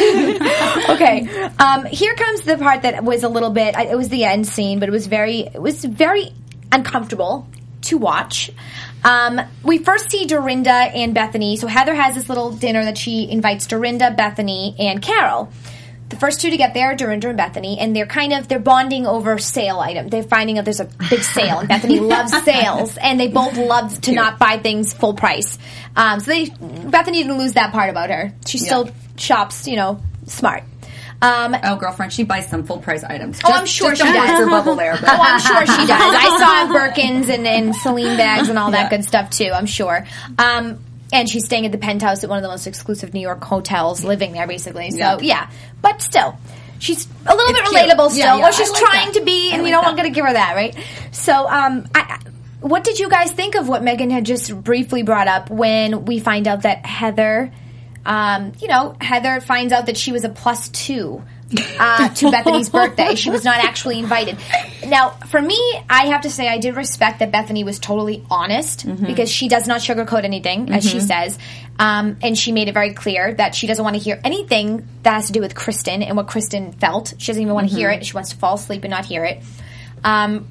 S3: us. Okay. Um, here comes the part that was a little bit, it was the end scene, but it was very, it was very uncomfortable to watch. Um, we first see Dorinda and Bethany. So Heather has this little dinner that she invites Dorinda, Bethany, and Carol. The first two to get there are Dorinda and Bethany, and they're kind of, they're bonding over sale item. They're finding out there's a big sale, and Bethany loves sales, and they both love to not buy things full price. Um, so they, Bethany didn't lose that part about her. She still
S4: yeah.
S3: shops, you know, smart. Um,
S4: oh, girlfriend, she buys some full price items.
S3: Oh,
S4: just,
S3: I'm sure
S4: just
S3: she
S4: don't
S3: does.
S4: burst her bubble there. But.
S3: Oh, I'm sure she does. I saw Birkins and, and Celine bags and all that
S4: yeah.
S3: good stuff too, I'm sure. Um, and she's staying at the penthouse at one of the most exclusive New York hotels, living there basically. So, yeah. yeah. But still, she's a little
S4: it's
S3: bit
S4: cute.
S3: relatable still.
S4: Yeah, yeah,
S3: or she's
S4: like
S3: trying
S4: that.
S3: to be, and
S4: I
S3: you
S4: like
S3: know,
S4: that.
S3: I'm going to give her that, right? So, um, I, what did you guys think of what Megan had just briefly brought up when we find out that Heather, um, you know, Heather finds out that she was a plus two uh, to Bethany's birthday. She was not actually invited. Now, for me, I have to say I did respect that Bethany was totally honest mm-hmm. because she does not sugarcoat anything, as mm-hmm. she says. Um, and she made it very clear that she doesn't want to hear anything that has to do with Kristen and what Kristen felt. She doesn't even want to mm-hmm. hear it. She wants to fall asleep and not hear it. Um,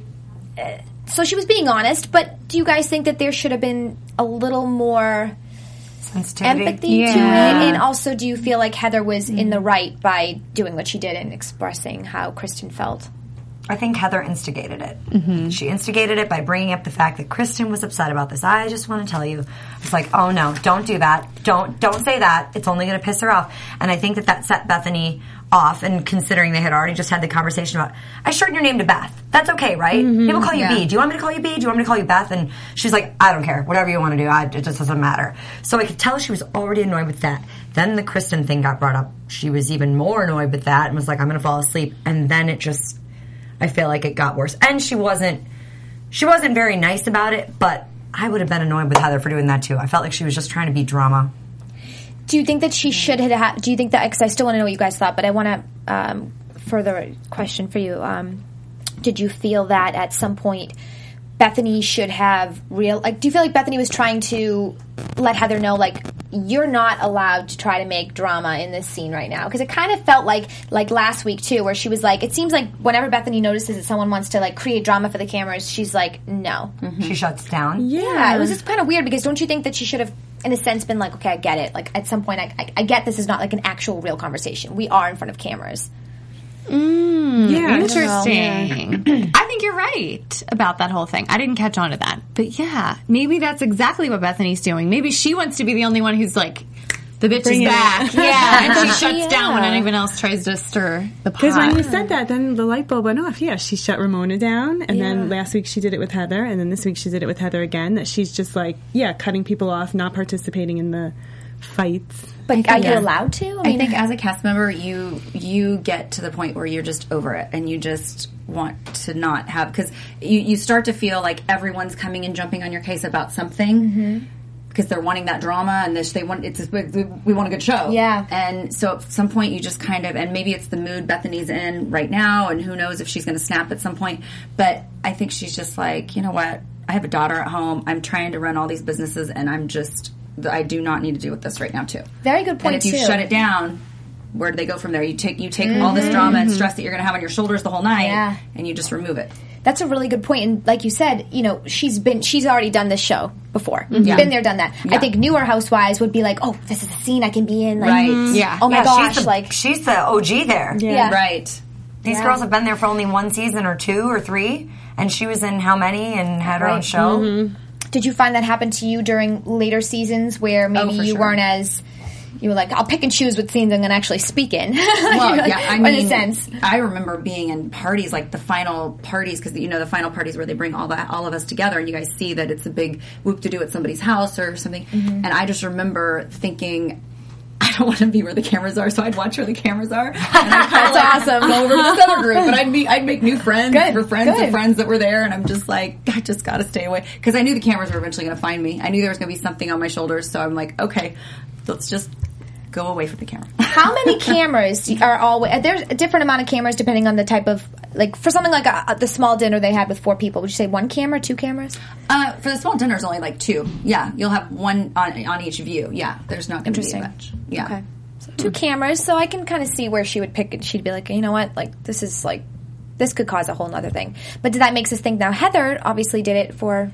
S3: so she was being honest, but do you guys think that there should have been a little more empathy
S2: yeah.
S3: to it? And also, do you feel like Heather was mm. in the right by doing what she did and expressing how Kristen felt?
S2: I think Heather instigated it.
S3: Mm-hmm.
S2: She instigated it by bringing up the fact that Kristen was upset about this. I just want to tell you, it's like, oh no, don't do that. Don't don't say that. It's only going to piss her off. And I think that that set Bethany off. And considering they had already just had the conversation about, I shortened your name to Beth. That's okay, right?
S3: Mm-hmm.
S2: People call you
S4: yeah.
S2: B. Do you want me to call you B? Do you want me to call you Beth? And she's like, I don't care. Whatever you want to do. I, it just doesn't matter. So I could tell she was already annoyed with that. Then the Kristen thing got brought up. She was even more annoyed with that and was like, I'm going to fall asleep. And then it just, I feel like it got worse. And she wasn't, she wasn't very nice about it, but I would have been annoyed with Heather for doing that too. I felt like she was just trying to be drama.
S3: Do you think that she should have had, do you think that, because I still want to know what you guys thought, but I want to, um, further question for you. Um, did you feel that at some point Bethany should have real, like, do you feel like Bethany was trying to let Heather know, like, you're not allowed to try to make drama in this scene right now? Because it kind of felt like, like last week too, where she was like, it seems like whenever Bethany notices that someone wants to, like, create drama for the cameras, she's like, no.
S2: Mm-hmm. She shuts down.
S6: Yeah.
S3: Yeah, it was just kind of weird because don't you think that she should have, in a sense, been like, okay, I get it. Like, at some point, I, I, I get this is not like an actual real conversation. We are in front of cameras.
S5: Mm,
S6: yeah,
S5: interesting. I, I think you're right about that whole thing. I didn't catch on to that. But yeah, maybe that's exactly what Bethany's doing. Maybe she wants to be the only one who's like, the bitch
S6: Bring
S5: is
S6: it
S5: back.
S6: in.
S5: Yeah, and she
S3: Yeah.
S5: shuts down when anyone else tries to stir the pot.
S6: Because when you said that, then the light bulb went off. Yeah, she shut Ramona down, and
S3: Yeah.
S6: then last week she did it with Heather, and then this week she did it with Heather again, that she's just like, yeah, cutting people off, not participating in the fights.
S3: But are you
S4: yeah.
S3: allowed to? I
S4: I
S3: mean,
S4: think as a cast member, you you get to the point where you're just over it, and you just want to not have, because you, you start to feel like everyone's coming and jumping on your case about something.
S3: Mm-hmm.
S4: Because they're wanting that drama, and this, they want it's a, we want a good show.
S3: Yeah.
S4: And so at some point you just kind of, and maybe it's the mood Bethany's in right now, and who knows if she's going to snap at some point. But I think she's just like, you know what? I have a daughter at home. I'm trying to run all these businesses, and I'm just, I do not need to deal with this right now too.
S3: very good point,
S4: And if you
S3: too.
S4: shut it down, where do they go from there? You take you take all this drama and stress that you're going to have on your shoulders the whole night,
S3: Yeah.
S4: and you just remove it.
S3: That's a really good point. And like you said, you know, she's been, she's already done this show before.
S4: Yeah.
S3: Been there, done that. I
S4: Yeah.
S3: think newer housewives would be like, oh, this is a scene I can be in. Like,
S4: Right.
S5: Yeah.
S3: oh my
S2: Yeah,
S3: gosh,
S2: she's the,
S3: like,
S2: she's the O G there.
S3: yeah.
S4: Right.
S2: These
S3: Yeah.
S2: girls have been there for only one season or two or three, and she was in how many and had her own
S3: Right.
S2: show.
S3: Did you find that happened to you during later seasons where maybe
S4: Oh, for
S3: you
S4: sure.
S3: weren't as, you were like, I'll pick and choose what scenes I'm going to actually speak in.
S4: Well,
S3: Like,
S4: yeah, I
S3: in
S4: mean,
S3: a sense.
S4: I remember being in parties, like the final parties, because you know the final parties where they bring all that all of us together, and you guys see that it's a big whoop to do at somebody's house or something. And I just remember thinking, I don't want to be where the cameras are, so I'd watch where the cameras are. And I'd kind of like
S3: awesome.
S4: go over to this other group, but I'd meet, I'd make new friends
S3: Good,
S4: for friends
S3: good.
S4: of friends that were there, and I'm just like, I just got to stay away because I knew the cameras were eventually going to find me. I knew there was going to be something on my shoulders, so I'm like, okay, let's just go away from the camera.
S3: How many cameras are always, there's a different amount of cameras depending on the type of like for something like a, the small dinner they had with four people, would you say one camera, two cameras?
S4: Uh, for the small dinner, it's only like two. Yeah, you'll have one on on each view. Yeah, there's not going to be
S3: Interesting.
S4: much. Yeah.
S3: Okay. So two cameras, so I can kind of see where she would pick it. She'd be like, you know what, like this is like this could cause a whole nother thing. But that makes us think now. Heather obviously did it for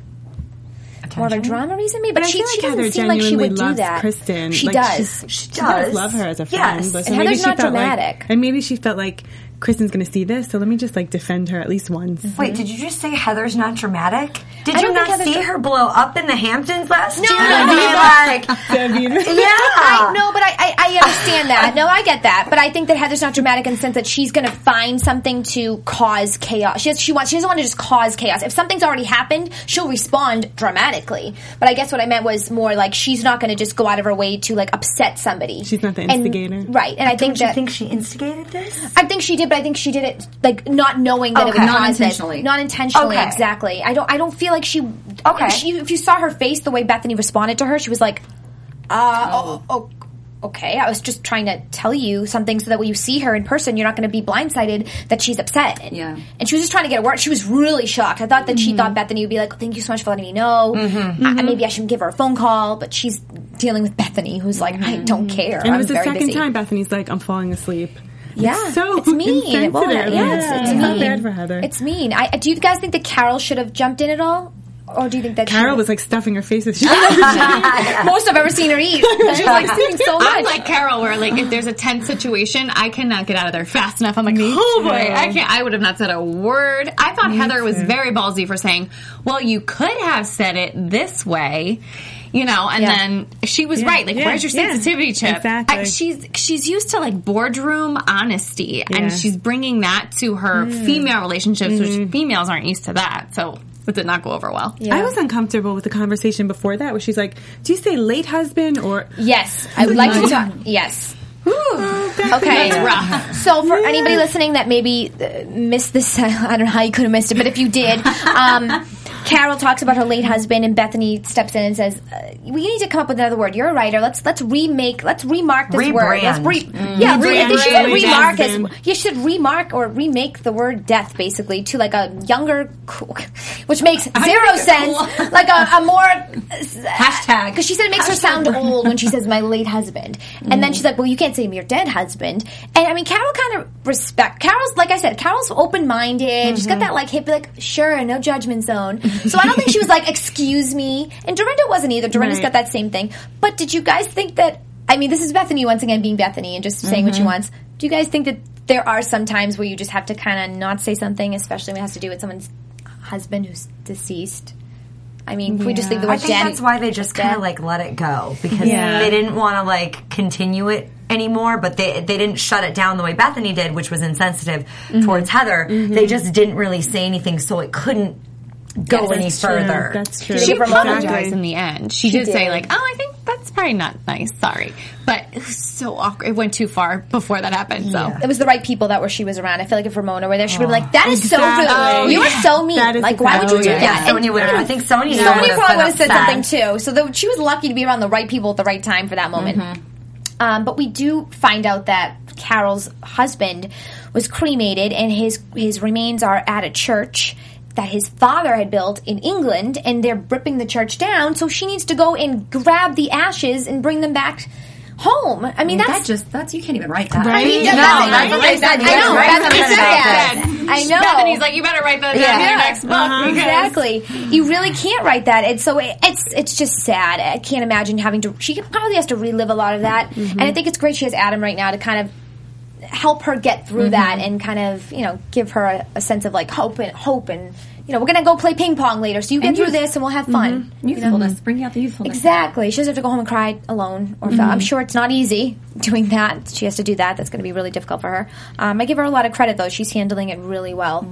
S3: more of a drama reason, maybe, but,
S6: But I
S3: she,
S6: feel like
S3: she doesn't
S6: Heather
S3: seem like she would
S6: genuinely
S3: do
S6: loves
S3: that.
S6: Kristen.
S3: She
S6: Like,
S3: does.
S6: She,
S2: She
S6: she does
S2: does.
S6: love her as a friend.
S2: Yes.
S6: So
S3: And
S6: maybe
S3: Heather's
S6: she
S3: not
S6: felt
S3: dramatic.
S6: Like, and maybe she felt like Kristen's going to see this, so let me just like defend her at least once.
S2: Wait, did you just say Heather's not dramatic? Did
S3: I
S2: you
S3: don't
S2: not
S3: think Heather's
S2: see
S3: dra-
S2: her blow up in the Hamptons last
S3: No,
S2: year?
S3: no,
S2: I
S3: no,
S2: mean,
S3: no.
S2: like,
S6: Yeah.
S3: I, no, but I, I, I understand that. No, I get that. But I think that Heather's not dramatic in the sense that she's going to find something to cause chaos. She, has, she wants. She doesn't want to just cause chaos. If something's already happened, she'll respond dramatically. But I guess what I meant was more like she's not going to just go out of her way to like upset somebody.
S6: She's not the
S3: And-
S6: instigator.
S3: right? And I think
S2: don't you
S3: that
S2: think she instigated this?
S3: I think she did, but I think she did it like not knowing that it
S2: Okay.
S3: would
S2: Not
S3: cause this.
S4: intentionally.
S3: Not intentionally,
S2: Okay.
S3: exactly. I don't. I don't feel like she.
S2: Okay.
S3: She, if you saw her face, the way Bethany responded to her, she was like, "Uh, oh, oh, okay. I was just trying to tell you something so that when you see her in person, you're not going to be blindsided that she's upset." And,
S4: Yeah.
S3: and she was just trying to get it work. She was really shocked. I thought that she thought Bethany would be like, "Thank you so much for letting me know. I, maybe I should give her a phone call." But she's dealing with Bethany, who's like, "I don't care.
S6: And it
S3: I'm
S6: was the
S3: very
S6: second
S3: busy."
S6: time Bethany's like, I'm falling asleep.
S3: Yeah,
S6: It's so
S3: it's mean.
S6: insensitive.
S3: Well, yes,
S6: Yeah,
S3: it's
S6: I
S3: mean.
S6: felt bad for Heather.
S3: It's mean. I, do you guys think that Carol should have jumped in at all, or do you think that
S6: Carol
S3: she,
S6: was like stuffing her face with
S3: most I've ever seen her eat? She was like singing so much.
S5: I'm like Carol, where like if there's a tense situation, I cannot get out of there fast enough. I'm like, oh boy, I can't. I would have not said a word. I thought Heather was very ballsy for saying, "Well, you could have said it this way." You know, and
S3: Yeah.
S5: then she was right. Like,
S6: yeah,
S5: where's your
S6: yeah,
S5: sensitivity chip?
S6: exactly.
S5: I, she's she's used to like boardroom honesty,
S6: Yeah.
S5: and she's bringing that to her female relationships, which females aren't used to that. So it did not go over well.
S6: I was uncomfortable with the conversation before that where she's like, do you say late husband or...
S3: Yes, I would like to talk. Yes. Okay.
S5: That's rough.
S3: So for anybody listening that maybe uh, missed this, I don't know how you could have missed it, but if you did, um, Carol talks about her late husband, and Bethany steps in and says, uh, "We need to come up with another word. You're a writer. Let's let's remake. Let's remark this
S2: Rebrand.
S3: word. Let's re- yeah, re-
S6: Rebrand.
S3: they should
S6: Rebrand.
S3: remark
S6: Husband.
S3: as you should remark or remake the word death basically to like a younger, cool, which makes zero sense. Like a, a more
S4: Hashtag.
S3: because she said it makes her sound old when she says my late husband, and then she's like, "Well, you can't say your dead husband." And I mean, Carol kind of respect. Carol's like I said, Carol's open minded. She's got that like hippie, like sure, no judgment zone. So I don't think she was like, "Excuse me," and Dorinda wasn't either. Dorinda's
S6: Right.
S3: got that same thing. But did you guys think that? I mean, this is Bethany once again being Bethany and just saying what she wants. Do you guys think that there are some times where you just have to kind of not say something, especially when it has to do with someone's husband who's deceased? I mean, if we just leave the word
S2: I think
S3: dead.
S2: that's why they just kind
S3: dead.
S2: of like let it go because
S6: Yeah.
S2: they didn't want to like continue it anymore, but they they didn't shut it down the way Bethany did, which was insensitive towards Heather. They just didn't really say anything, so it couldn't go
S3: Yes,
S2: any
S3: that's
S2: further.
S6: That's true.
S3: She
S5: She
S3: Exactly.
S5: apologized in the end. She, did, say
S3: did.
S5: like, "Oh, I think that's probably not nice. Sorry," but it was so awkward. It went too far before that happened. So
S3: It was the right people that were she was around. I feel like if Ramona were there, she would be like, "That is so
S6: Exactly.
S3: rude.
S6: Oh,
S3: You are
S6: yeah.
S3: so mean.
S6: That is
S3: Like, why would you do
S6: exactly
S3: that?"
S6: right.
S3: And,
S2: Sonia would have. I think Sonia.
S3: Sonia
S2: would have
S3: probably
S2: been
S3: would have said
S2: upset.
S3: something too. So the, she was lucky to be around the right people at the right time for that moment. Um, but we do find out that Carol's husband was cremated, and his his remains are at a church that his father had built in England, and they're ripping the church down. So she needs to go and grab the ashes and bring them back home. I mean,
S4: That
S3: that's
S4: just, that's, you can't even write that.
S3: I mean,
S6: No,
S3: Bethany-
S2: that's what they said. You
S3: I
S2: guys
S3: know.
S2: write
S3: Bethany
S2: something
S3: said
S2: about
S3: that. I know.
S5: Bethany's like, "You better write that down in
S3: Yeah.
S5: your next book." because-
S3: Exactly. You really can't write that. And so it, it's it's just sad. I can't imagine having to. She probably has to relive a lot of that. And I think it's great she has Adam right now to kind of help her get through that and kind of you know give her a, a sense of like hope and hope and you know we're gonna go play ping pong later. So you get
S4: And
S3: through
S4: youth-
S3: this and we'll have fun. You know?
S4: Youthfulness. Bring out the youthfulness.
S3: Exactly. She doesn't have to go home and cry alone. Or feel, I'm sure it's not easy doing that. She has to do that. That's going to be really difficult for her. Um, I give her a lot of credit, though. She's handling it really well.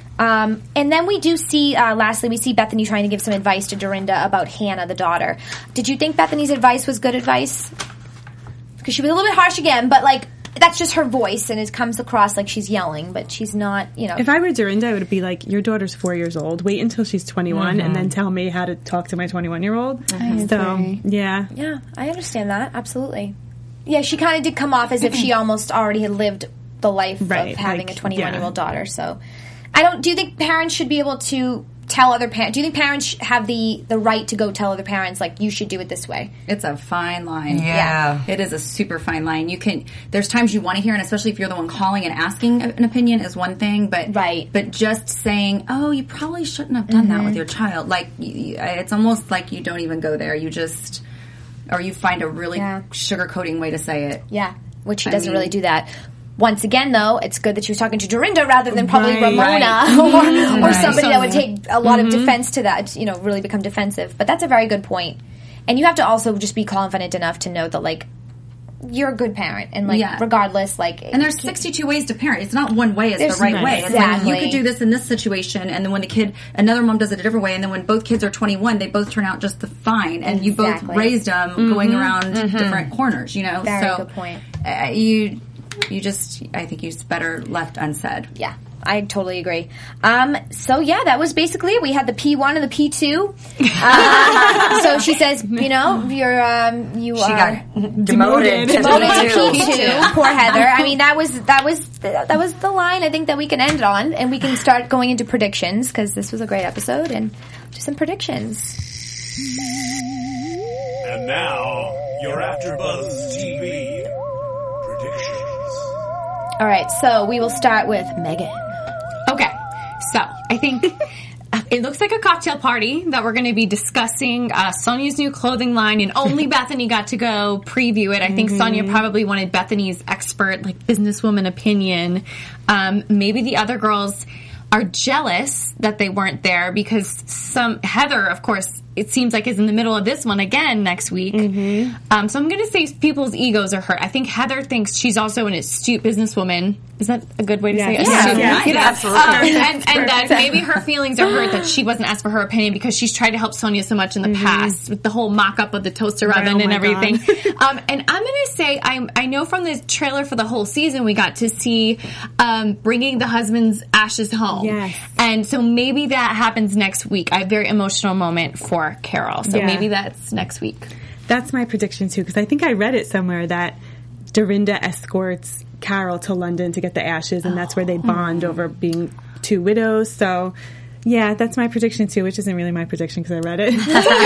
S3: Um, and then we do see, uh, lastly, we see Bethany trying to give some advice to Dorinda about Hannah, the daughter. Did you think Bethany's advice was good advice? Because she was a little bit harsh again, but like, that's just her voice, and it comes across like she's yelling, but she's not, you know.
S6: If I were Dorinda, I would be like, your daughter's four years old. Wait until she's twenty-one and then tell me how to talk to my twenty-one-year-old. So, yeah.
S3: Yeah, I understand that. Absolutely. Yeah, she kind of did come off as if she almost already had lived the life
S6: Right,
S3: of having
S6: like,
S3: a twenty-one-year-old
S6: yeah.
S3: daughter. So, I don't. Do you think parents should be able to tell other parents? Do you think parents sh- have the the right to go tell other parents like you should do it this way?
S4: It's a fine line.
S2: Yeah.
S4: It is a super fine line. You can. There's times you want to hear, and especially if you're the one calling and asking an opinion, is one thing. But
S3: Right.
S4: But just saying, oh, you probably shouldn't have done that with your child. Like you, you- it's almost like you don't even go there. You just, or you find a really
S3: Yeah.
S4: sugarcoating way to say it.
S3: Yeah, which she
S4: I
S3: doesn't
S4: mean-
S3: really do that. Once again, though, it's good that she was talking to Dorinda rather than probably
S6: Right.
S3: Ramona
S4: Right.
S3: or, or
S4: Right.
S3: somebody that would take a lot of defense to that, you know, really become defensive. But that's a very good point. And you have to also just be confident enough to know that, like, you're a good parent. And, like,
S4: Yeah.
S3: regardless, like...
S4: And there's sixty-two ways to parent. It's not one way is
S3: There's
S4: the right
S3: not.
S4: way. It's
S3: Exactly.
S4: like you could do this in this situation, and then when the kid, another mom does it a different way, and then when both kids are twenty-one, they both turn out just the fine, and you both
S3: Exactly.
S4: raised them going around different corners. You know,
S3: Very
S4: so
S3: good point.
S4: Uh, you, you just, I think it's better left unsaid.
S3: Yeah, I totally agree. Um, so yeah, that was basically it. We had the P one and the P two. Uh, so she says, you know, you're um, you
S2: She
S3: are
S2: got demoted to
S3: demoted to
S2: P
S3: P
S2: two.
S3: two. Poor Heather. I mean, that was that was the, that was the line I think that we can end on, and we can start going into predictions because this was a great episode and just some predictions.
S1: And now, your AfterBuzz T V predictions.
S3: All right, so we will start with Megan.
S5: Okay, so I think it looks like a cocktail party that we're going to be discussing uh, Sonia's new clothing line, and only Bethany got to go preview it. I think Sonia probably wanted Bethany's expert, like businesswoman opinion. Um, maybe the other girls are jealous that they weren't there because some Heather, of course, it seems like is in the middle of this one again next week. Mm-hmm. Um, so I'm going to say people's egos are hurt. I think Heather thinks she's also an astute businesswoman. Is that a good way to
S6: Yeah.
S5: say it?
S6: Yeah.
S5: Astute.
S6: Yeah.
S5: You know?
S2: Absolutely.
S5: Um, and and that maybe her feelings are hurt that she wasn't asked for her opinion because she's tried to help Sonia so much in the
S6: Mm-hmm.
S5: past with the whole mock-up of the toaster
S6: Right,
S5: oven
S6: oh
S5: and
S6: my
S5: everything.
S6: God.
S5: um, and I'm going to say, I I know from the trailer for the whole season we got to see um, bringing the husband's ashes home.
S6: Yes.
S5: And so maybe that happens next week. I have a very emotional moment for Carol. So
S6: Yeah.
S5: maybe that's next week.
S6: That's my prediction too, because I think I read it somewhere that Dorinda escorts Carol to London to get the ashes, and that's where they bond over being two widows. So, yeah, that's my prediction too, which isn't really my prediction because I read it.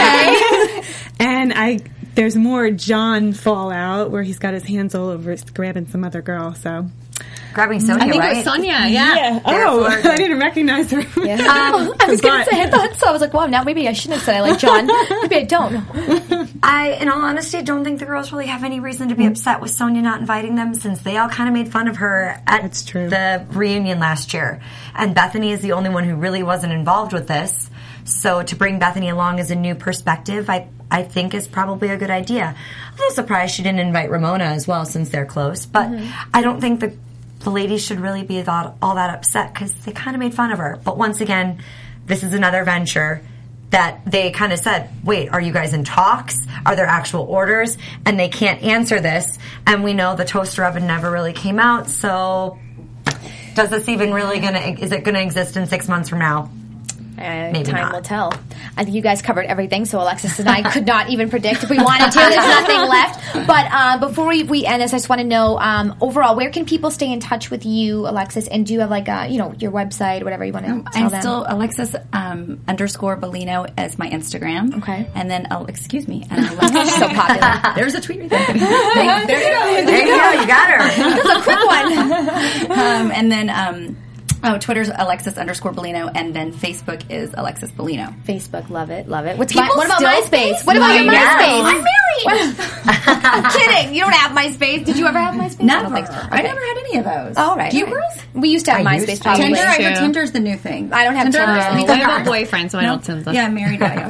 S6: Okay. And I, there's more John fallout where he's got his hands all over grabbing some other girl. So,
S2: Grabbing Sonia,
S5: I think
S2: right?
S5: it was Sonia, yeah.
S6: oh,
S2: flirting.
S6: I didn't recognize her.
S3: Yeah. Um, I was going
S6: But-
S3: to say, I thought so. I was like, wow, now maybe I shouldn't have said I like John. Maybe I don't.
S2: I, in all honesty, don't think the girls really have any reason to be upset with Sonia not inviting them since they all kind of made fun of her at
S6: That's true.
S2: the reunion last year. And Bethany is the only one who really wasn't involved with this. So to bring Bethany along as a new perspective, I, I think is probably a good idea. I'm a little surprised she didn't invite Ramona as well since they're close. But I don't think the, the ladies should really be all, all that upset because they kind of made fun of her. But once again, this is another venture that they kind of said, wait, are you guys in talks? Are there actual orders? And they can't answer this. And we know the toaster oven never really came out. So does this even really going to, is it going to exist in six months from now?
S3: Uh,
S2: Maybe
S3: time
S2: not.
S3: will tell. I think you guys covered everything, so Alexis and I could not even predict if we wanted to. There's nothing left. But uh, before we, we end this, I just want to know, um, overall, where can people stay in touch with you, Alexis? And do you have, like, a, you know, your website, whatever you want to
S4: Um,
S3: tell
S4: I'm
S3: them?
S4: still Alexis um, underscore Bellino as my Instagram.
S3: Okay.
S4: And then, oh, excuse me. And Alexis,
S3: So popular.
S4: there's a tweet right there. there, there you go.
S2: There you go, you got her.
S3: That's a quick one.
S4: Um, and then, um, oh, Twitter's Alexis underscore Bellino, and then Facebook is Alexis Bellino.
S3: Facebook, love it, love it. What's
S4: People
S3: my, what about
S4: still
S3: MySpace? What about your
S2: My-
S3: MySpace?
S2: yes.
S3: I'm married. I'm kidding. You don't have MySpace. Did you ever have MySpace? I
S4: Never.
S3: don't think so.
S4: I
S3: Okay.
S4: never had any of those.
S3: All right.
S4: Do you
S3: all right.
S4: girls?
S3: We used to have
S2: I
S3: MySpace.
S2: used to.
S3: Probably.
S4: Tinder? I
S5: too.
S4: heard Tinder's the new thing.
S3: I don't have Tinder.
S5: Well, I have a boyfriend, so I don't Tinder.
S4: Yeah, married guy.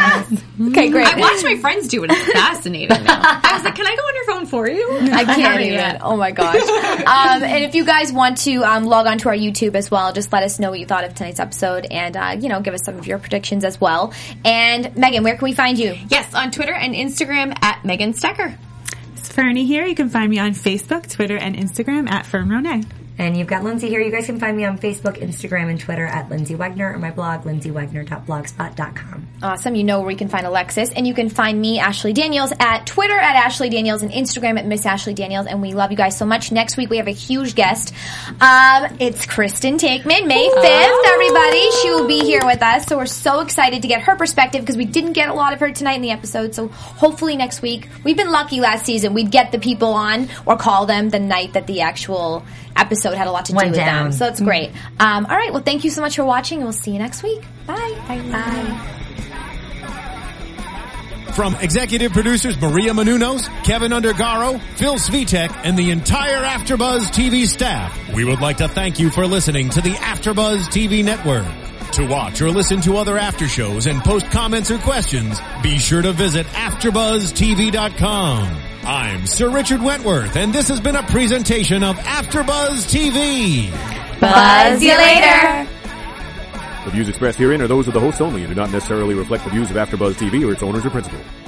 S3: Okay, great.
S5: I watch my friends do it. It's fascinating now. I was like, can I go on your phone for you?
S3: I can't
S5: haven't
S3: even.
S5: yet.
S3: Oh my gosh. Um, and if you guys want to um, log on to our YouTube as well, just let us know what you thought of tonight's episode and, uh, you know, give us some of your predictions as well. And Megan, where can we find you?
S5: Yes, on Twitter and Instagram at Megan Stecker.
S6: It's Fernie here. You can find me on Facebook, Twitter, and Instagram at Fern Ronay.
S2: And you've got Lindsay here. You guys can find me on Facebook, Instagram, and Twitter at Lindsay Wegner, or my blog, lindsay wegner dot blogspot dot com.
S3: Awesome. You know where you can find Alexis. And you can find me, Ashley Daniels, at Twitter at Ashley Daniels and Instagram at Miss Ashley Daniels. And we love you guys so much. Next week we have a huge guest. Um, it's Kristen Takeman, May fifth, everybody. She will be here with us. So we're so excited to get her perspective because we didn't get a lot of her tonight in the episode. So hopefully next week, we've been lucky last season. We'd get the people on or call them the night that the actual episode had a lot to do
S2: Went
S3: with
S2: down.
S3: them. So it's great. Um, all right. Well, thank you so much for watching, and we'll see you next week. Bye.
S2: Bye. Bye.
S1: From executive producers Maria Menounos, Kevin Undergaro, Phil Svitek, and the entire AfterBuzz T V staff, we would like to thank you for listening to the AfterBuzz T V network. To watch or listen to other after shows and post comments or questions, be sure to visit after buzz t v dot com. I'm Sir Richard Wentworth, and this has been a presentation of AfterBuzz T V.
S3: Buzz you later.
S7: The views expressed herein are those of the hosts only and do not necessarily reflect the views of AfterBuzz T V or its owners or principals.